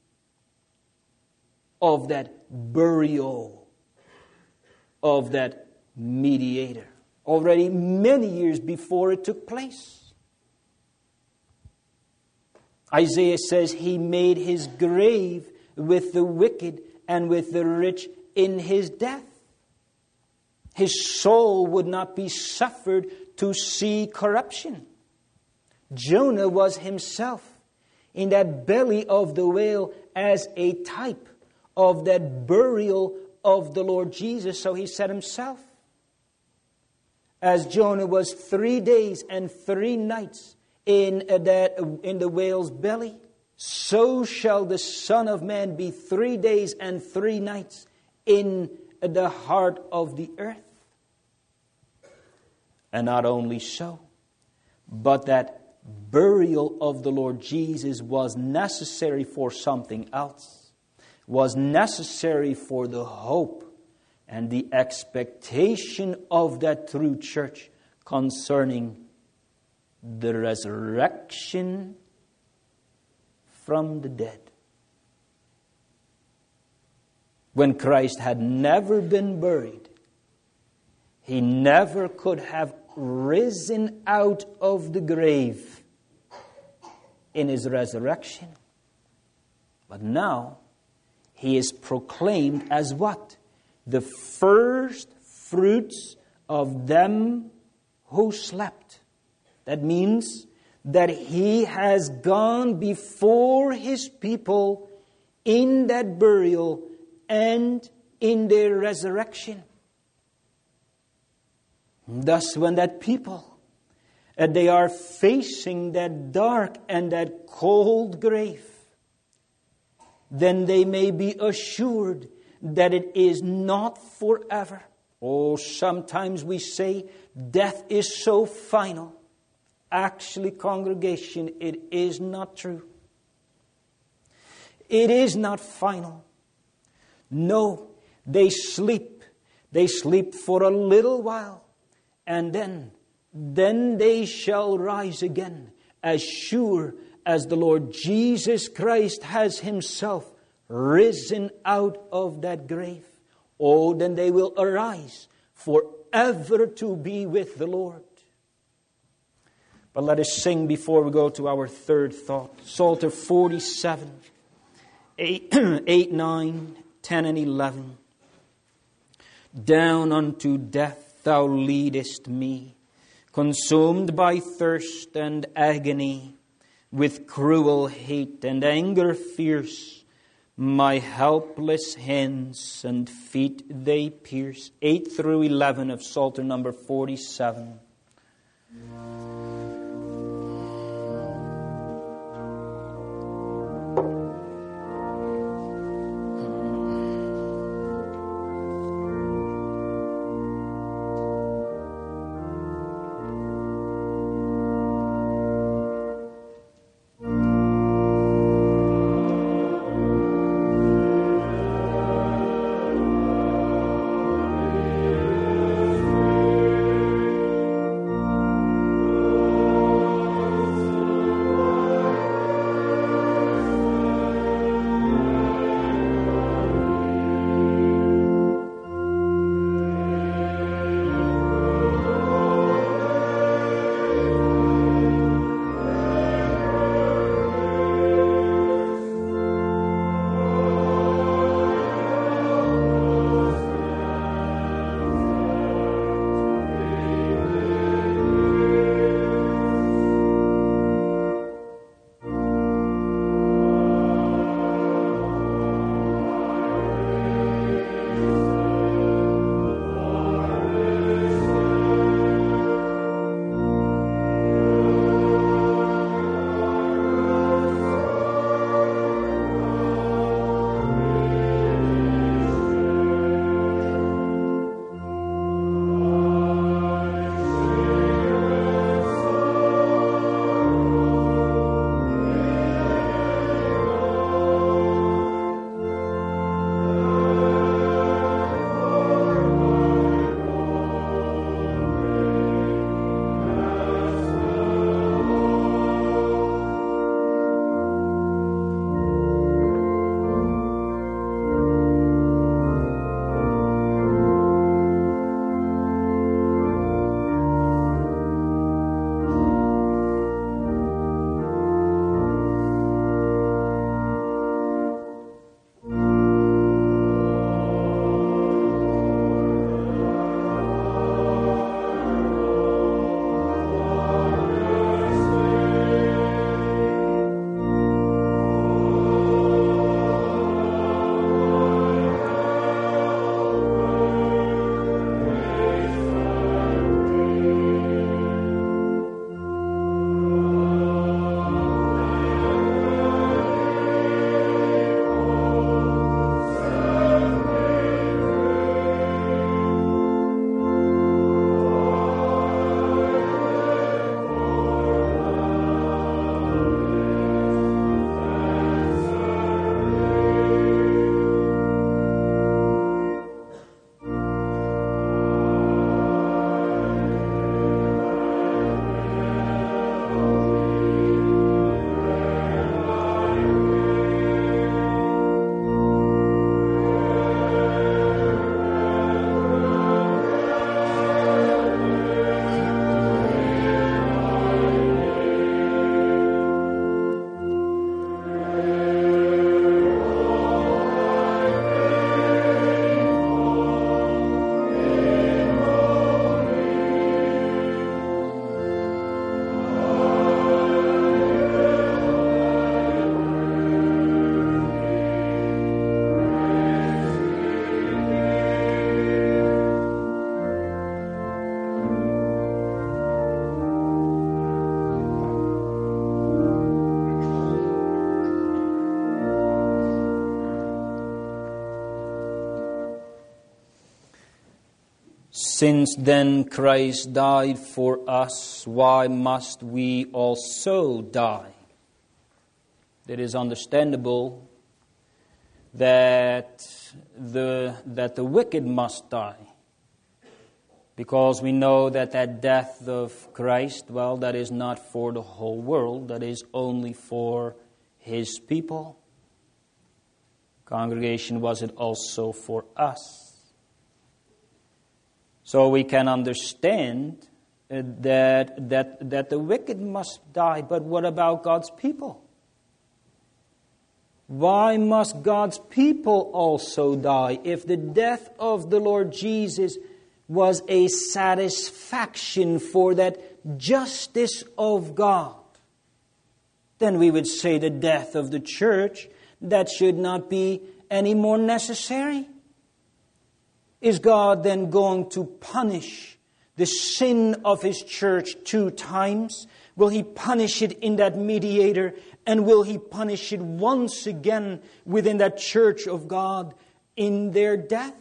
of that burial of that mediator already many years before it took place. Isaiah says He made His grave with the wicked and with the rich in his death. His soul would not be suffered to see corruption. Jonah was himself in that belly of the whale as a type of that burial of the Lord Jesus. So he said himself, as Jonah was 3 days and 3 nights in the whale's belly, so shall the Son of Man be 3 days and 3 nights in the heart of the earth. And not only so, but that burial of the Lord Jesus was necessary for something else. Was necessary for the hope and the expectation of that true church concerning the resurrection from the dead. When Christ had never been buried, He never could have risen out of the grave in His resurrection. But now He is proclaimed as what? The first fruits of them who slept. That means that He has gone before His people in that burial and in their resurrection. Thus, when that people and they are facing that dark and that cold grave, then they may be assured that it is not forever. Oh, sometimes we say death is so final. Actually, congregation, it is not true. It is not final. No, they sleep. They sleep for a little while, and then they shall rise again, as sure as the Lord Jesus Christ has Himself risen out of that grave. Oh, then they will arise forever to be with the Lord. But let us sing before we go to our third thought. Psalter 47, 8, 9, 10, and 11. Down unto death thou leadest me, consumed by thirst and agony, with cruel hate and anger fierce, my helpless hands and feet they pierce. 8 through 11 of Psalter number 47. Since then Christ died for us, why must we also die? It is understandable that the wicked must die, because we know that death of Christ, well, that is not for the whole world, that is only for His people. Congregation, was it also for us? So we can understand that the wicked must die, but what about God's people? Why must God's people also die if the death of the Lord Jesus was a satisfaction for that justice of God? Then we would say the death of the church, that should not be any more necessary. Is God then going to punish the sin of His church 2 times? Will He punish it in that mediator? And will He punish it once again within that church of God in their death?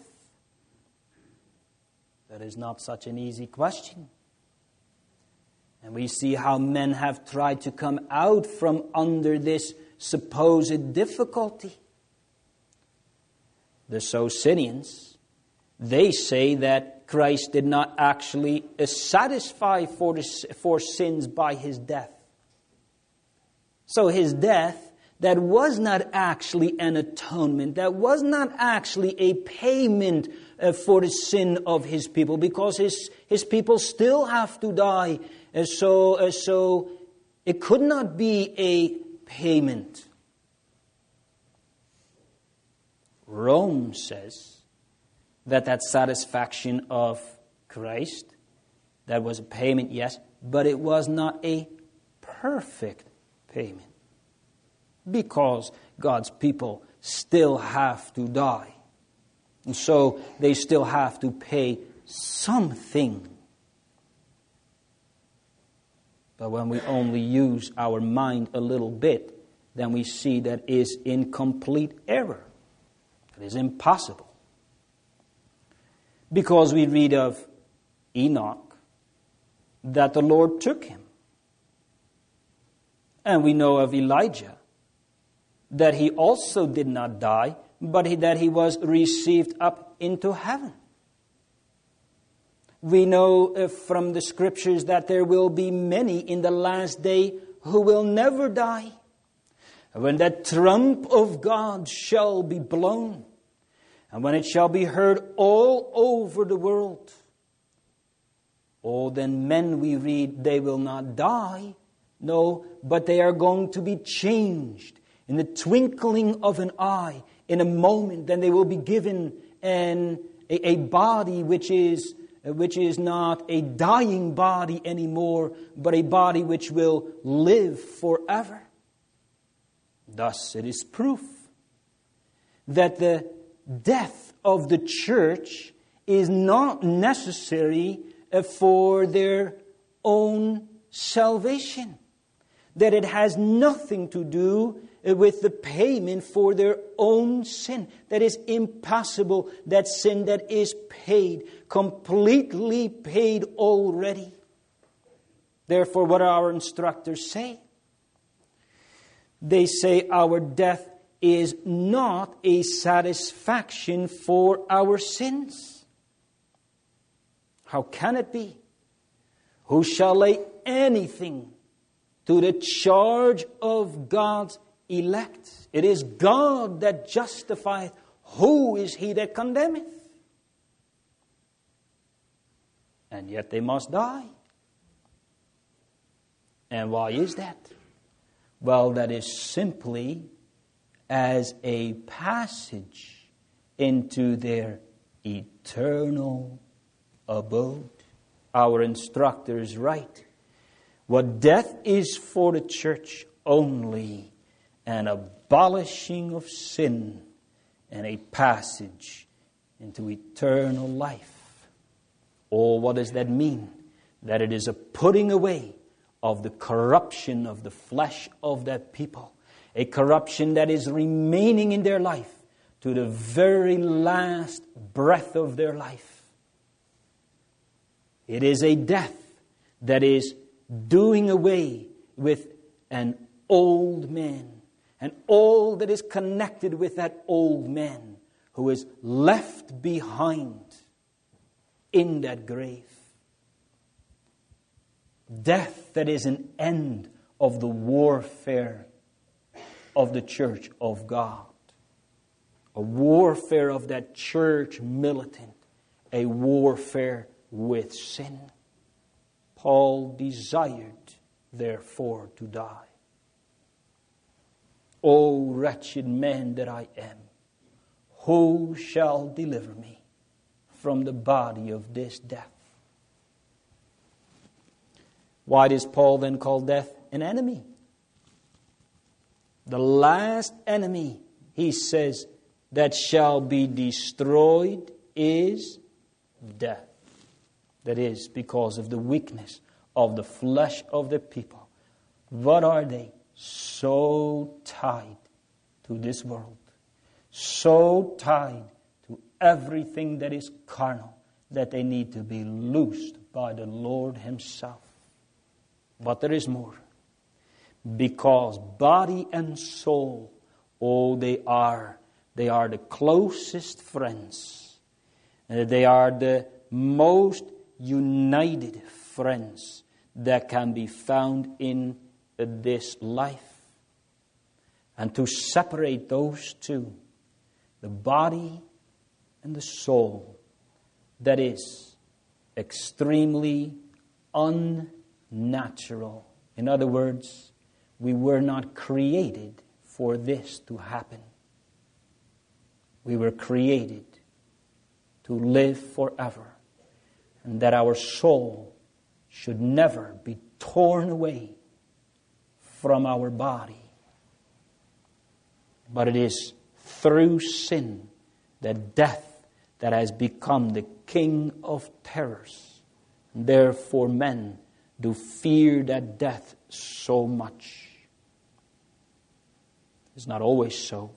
That is not such an easy question. And we see how men have tried to come out from under this supposed difficulty. The Socinians, they say that Christ did not actually satisfy for sins by His death. So His death, that was not actually an atonement, that was not actually a payment for the sin of His people, because His people still have to die. So it could not be a payment. Rome says that satisfaction of Christ, that was a payment, yes, but it was not a perfect payment, because God's people still have to die. And so they still have to pay something. But when we only use our mind a little bit, then we see that is in complete error. It is impossible. Because we read of Enoch that the Lord took him. And we know of Elijah that he also did not die, but that he was received up into heaven. We know from the Scriptures that there will be many in the last day who will never die. When that trump of God shall be blown, and when it shall be heard all over the world, then men, we read, they will not die. No, but they are going to be changed in the twinkling of an eye, in a moment. Then they will be given a body which is not a dying body anymore, but a body which will live forever. Thus it is proof that the death of the church is not necessary for their own salvation. That it has nothing to do with the payment for their own sin. That is impossible. That sin that is paid, completely paid already. Therefore, what do our instructors say? They say our death is not a satisfaction for our sins. How can it be? Who shall lay anything to the charge of God's elect? It is God that justifieth. Who is he that condemneth? And yet they must die. And why is that? Well, that is simply as a passage into their eternal abode. Our instructors write, what death is for the church, only an abolishing of sin and a passage into eternal life. Oh, what does that mean? That it is a putting away of the corruption of the flesh of that people. A corruption that is remaining in their life to the very last breath of their life. It is a death that is doing away with an old man and all that is connected with that old man who is left behind in that grave. Death that is an end of the warfare of the church of God. A warfare of that church militant. A warfare with sin. Paul desired, therefore, to die. O wretched man that I am, who shall deliver me from the body of this death? Why does Paul then call death an enemy? The last enemy, he says, that shall be destroyed is death. That is because of the weakness of the flesh of the people. What are they? So tied to this world. So tied to everything that is carnal that they need to be loosed by the Lord Himself. But there is more. Because body and soul, they are the closest friends. They are the most united friends that can be found in this life. And to separate those two, the body and the soul, that is extremely unnatural. In other words, we were not created for this to happen. We were created to live forever, and that our soul should never be torn away from our body. But it is through sin that death that has become the king of terrors. Therefore men do fear that death so much. It's not always so.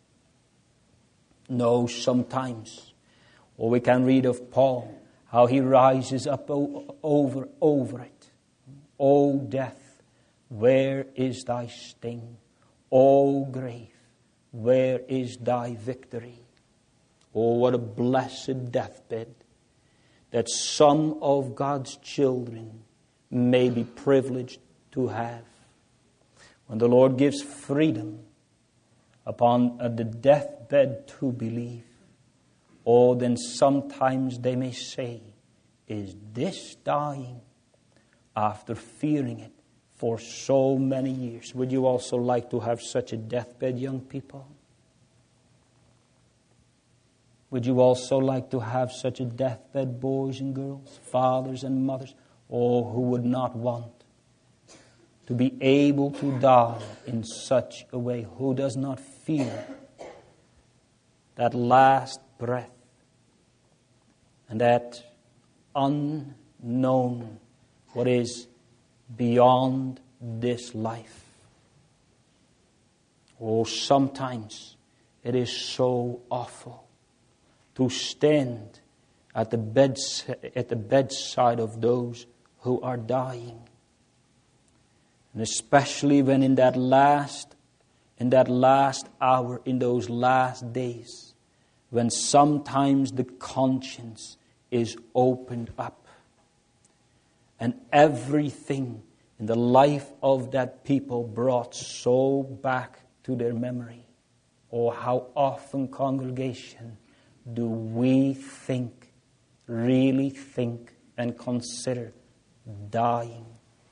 No, sometimes. Or we can read of Paul, how he rises up over it. O death, where is thy sting? O grave, where is thy victory? Oh, what a blessed deathbed that some of God's children may be privileged to have. When the Lord gives freedom upon the deathbed to believe, oh, then sometimes they may say, is this dying? After fearing it for so many years. Would you also like to have such a deathbed, young people? Would you also like to have such a deathbed, boys and girls, fathers and mothers? Oh, who would not want to be able to die in such a way? Who does not fear that last breath and that unknown, what is beyond this life? Oh, sometimes it is so awful to stand at the bedside of those who are dying. And especially when in that last hour, in those last days, when sometimes the conscience is opened up and everything in the life of that people brought so back to their memory. Oh, how often, congregation, do we think, really think and consider dying?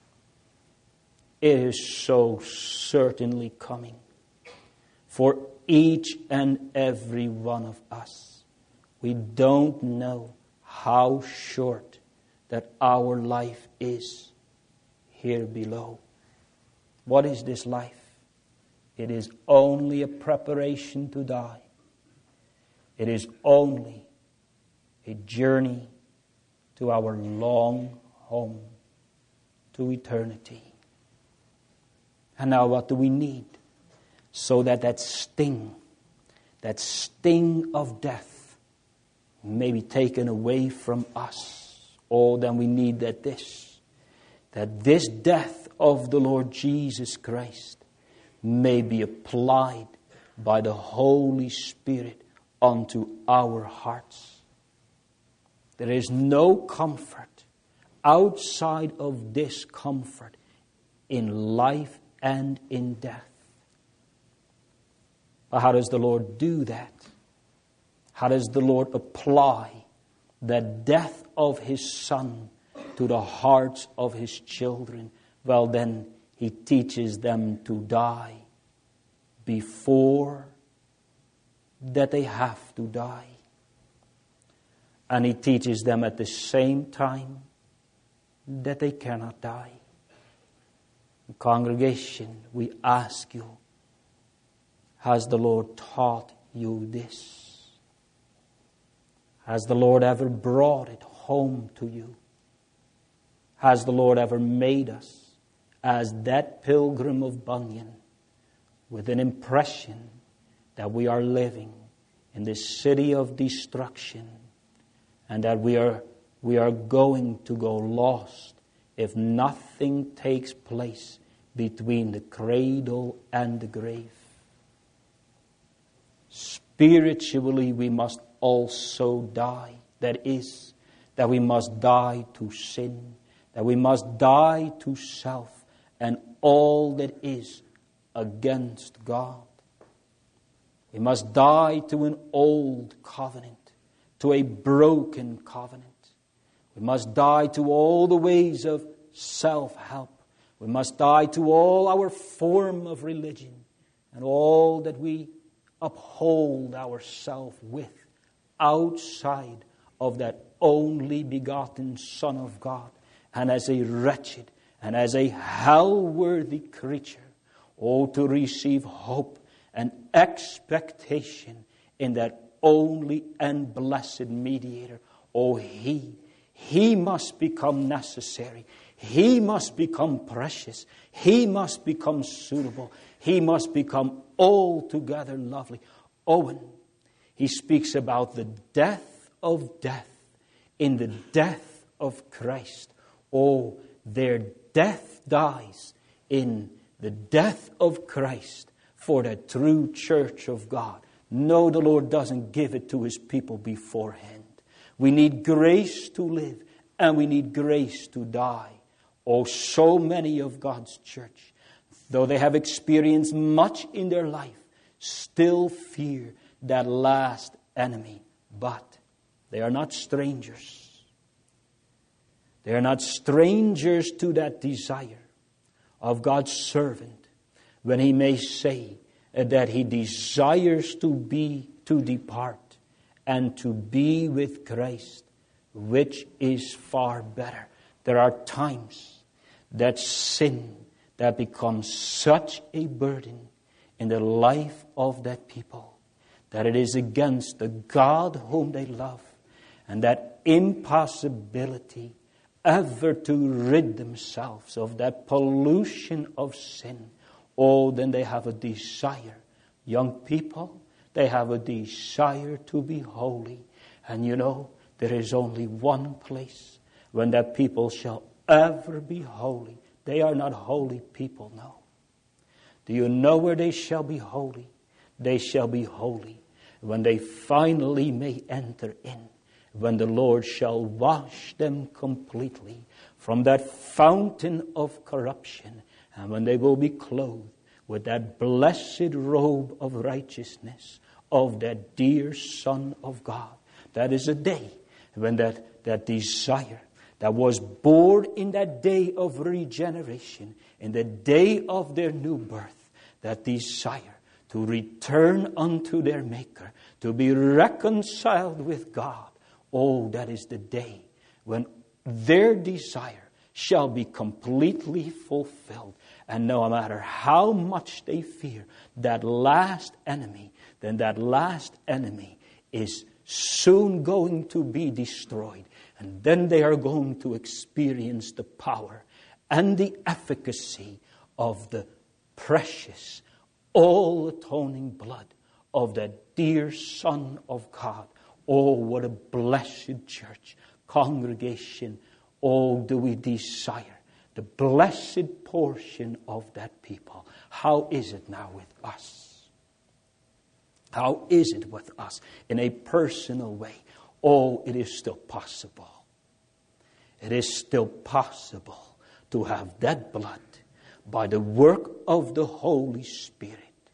It is so certainly coming for each and every one of us. We don't know how short that our life is here below. What is this life? It is only a preparation to die. It is only a journey to our long home, to eternity. And now what do we need? So that sting of death may be taken away from us. Oh, then we need that this death of the Lord Jesus Christ may be applied by the Holy Spirit unto our hearts. There is no comfort outside of this comfort in life and in death. But how does the Lord do that? How does the Lord apply the death of His Son to the hearts of His children? Well, then He teaches them to die before that they have to die. And He teaches them at the same time that they cannot die. Congregation, we ask you, has the Lord taught you this? Has the Lord ever brought it home to you? Has the Lord ever made us as that pilgrim of Bunyan with an impression that we are living in this city of destruction and that we are going to go lost if nothing takes place between the cradle and the grave? Spiritually, we must also die. That is, that we must die to sin, that we must die to self and all that is against God. We must die to an old covenant, to a broken covenant. We must die to all the ways of self-help. We must die to all our form of religion and all that we uphold ourselves with outside of that only begotten Son of God. And as a wretched and as a hell-worthy creature, to receive hope and expectation in that only and blessed mediator. He must become necessary. He must become precious. He must become suitable. He must become altogether lovely. Owen, he speaks about the death of death in the death of Christ. Their death dies in the death of Christ for the true church of God. No, the Lord doesn't give it to His people beforehand. We need grace to live and we need grace to die. So many of God's church, though they have experienced much in their life, still fear that last enemy. But they are not strangers. They are not strangers to that desire of God's servant when he may say that he desires to depart and to be with Christ, which is far better. There are times that sin that becomes such a burden in the life of that people that it is against the God whom they love, and that impossibility ever to rid themselves of that pollution of sin. Then they have a desire. Young people, they have a desire to be holy. And there is only one place when that people shall ever be holy. They are not holy people, no. Do you know where they shall be holy? They shall be holy when they finally may enter in, when the Lord shall wash them completely from that fountain of corruption, and when they will be clothed with that blessed robe of righteousness of that dear Son of God. That is a day when that desire that was born in that day of regeneration, in the day of their new birth, that desire to return unto their Maker, to be reconciled with God. That is the day when their desire shall be completely fulfilled. And no matter how much they fear that last enemy, then that last enemy is soon going to be destroyed. And then they are going to experience the power and the efficacy of the precious, all-atoning blood of that dear Son of God. What a blessed church congregation, oh, do we desire the blessed portion of that people. How is it now with us? How is it with us in a personal way? Oh, it is still possible. It is still possible to have that blood by the work of the Holy Spirit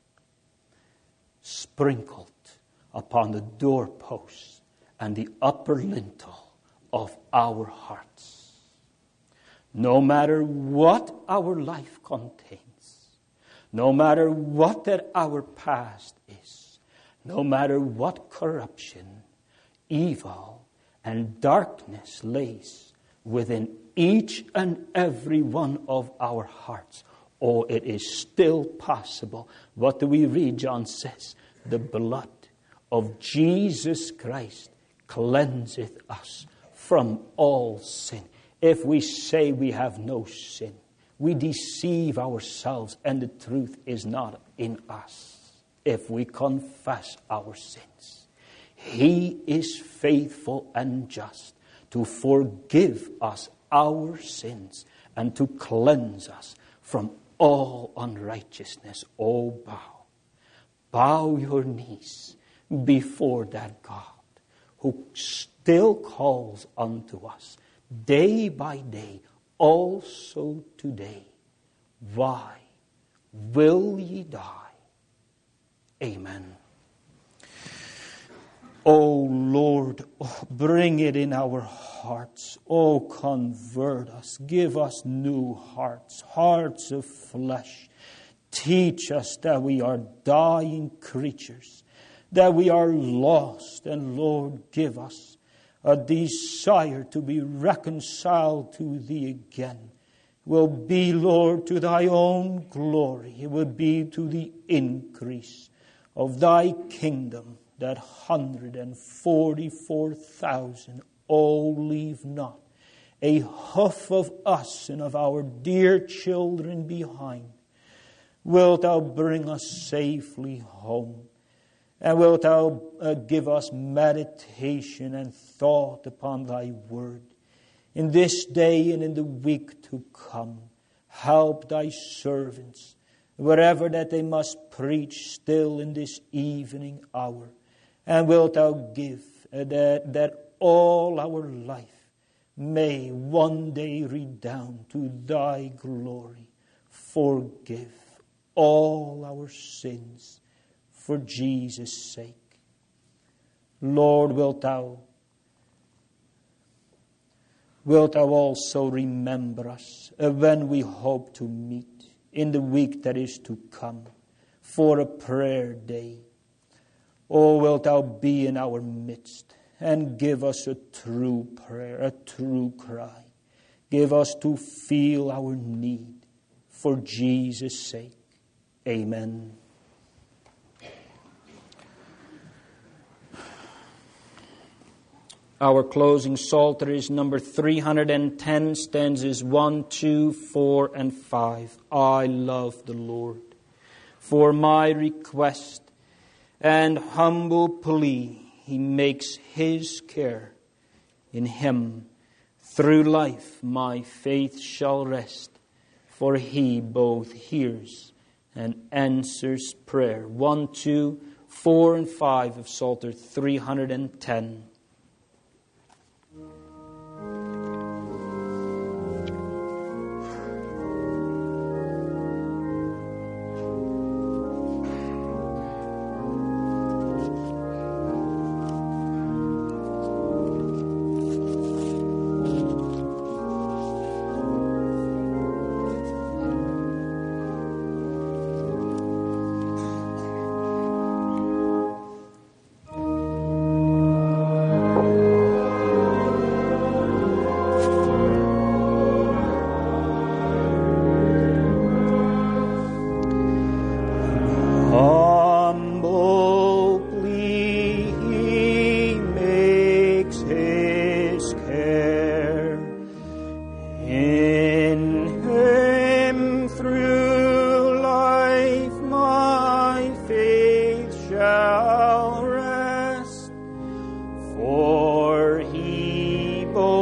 sprinkled upon the doorposts and the upper lintel of our hearts. No matter what our life contains, no matter what that our past is, no matter what corruption, evil, and darkness lays within each and every one of our hearts, oh, it is still possible. What do we read? John says, the blood of Jesus Christ cleanseth us from all sin. If we say we have no sin, we deceive ourselves and the truth is not in us. If we confess our sins, He is faithful and just to forgive us our sins and to cleanse us from all unrighteousness. Oh, bow your knees before that God who still calls unto us day by day, also today. Why will ye die? Amen. Oh Lord, bring it in our hearts. Oh, convert us. Give us new hearts, hearts of flesh. Teach us that we are dying creatures, that we are lost. And Lord, give us a desire to be reconciled to Thee again. It will be, Lord, to Thy own glory. It will be to the increase of Thy kingdom. That 144,000, oh, leave not a hoof of us and of our dear children behind. Wilt Thou bring us safely home? And wilt Thou give us meditation and thought upon Thy word in this day and in the week to come? Help Thy servants, wherever that they must preach still in this evening hour. And wilt Thou give that all our life may one day redound to Thy glory. Forgive all our sins for Jesus' sake. Lord, wilt Thou also remember us when we hope to meet in the week that is to come for a prayer day. Oh, wilt Thou be in our midst and give us a true prayer, a true cry. Give us to feel our need for Jesus' sake. Amen. Our closing psalter is number 310, stanzas 1, 2, 4, and 5. I love the Lord. For my request and humble plea, He makes His care. In Him, through life, my faith shall rest, for He both hears and answers prayer. 1, 2, 4, and 5 of Psalter 310. For He both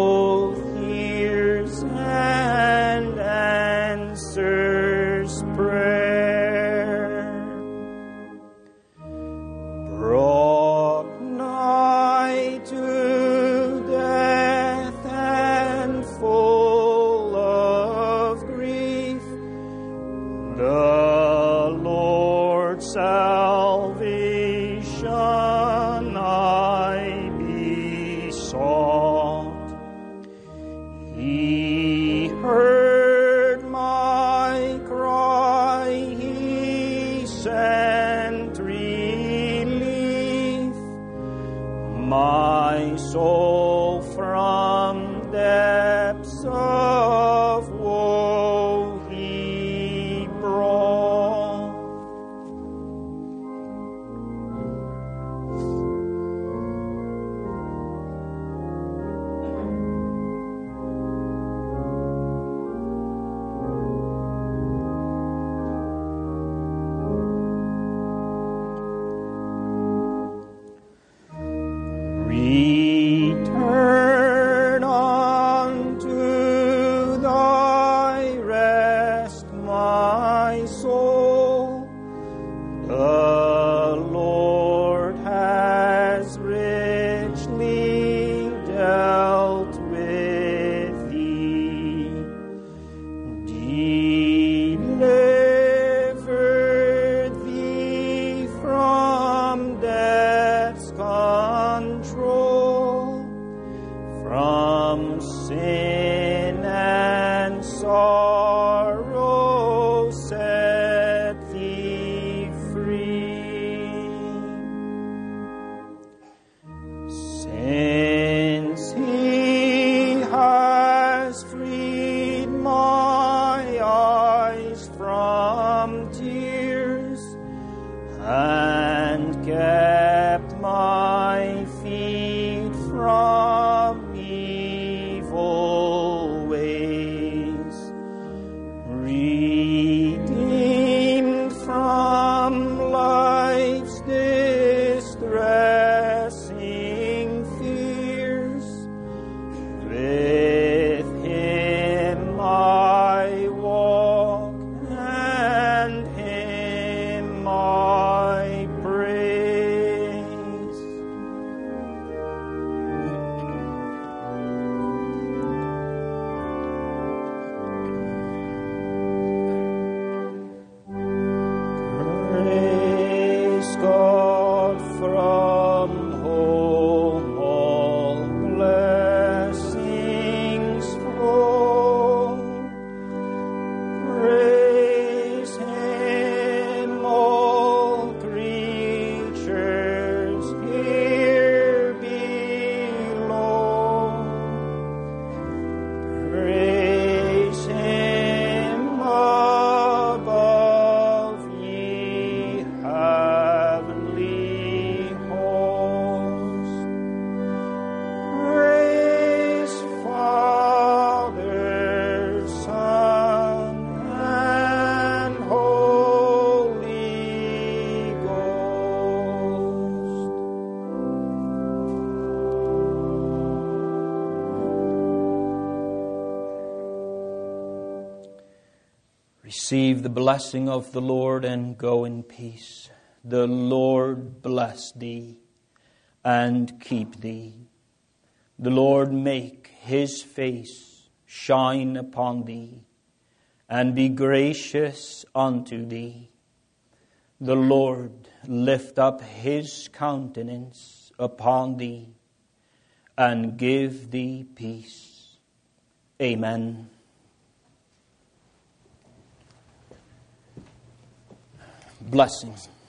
Receive the blessing of the Lord and go in peace. The Lord bless thee and keep thee. The Lord make his face shine upon thee and be gracious unto thee. The Lord lift up his countenance upon thee and give thee peace. Amen. Blessings.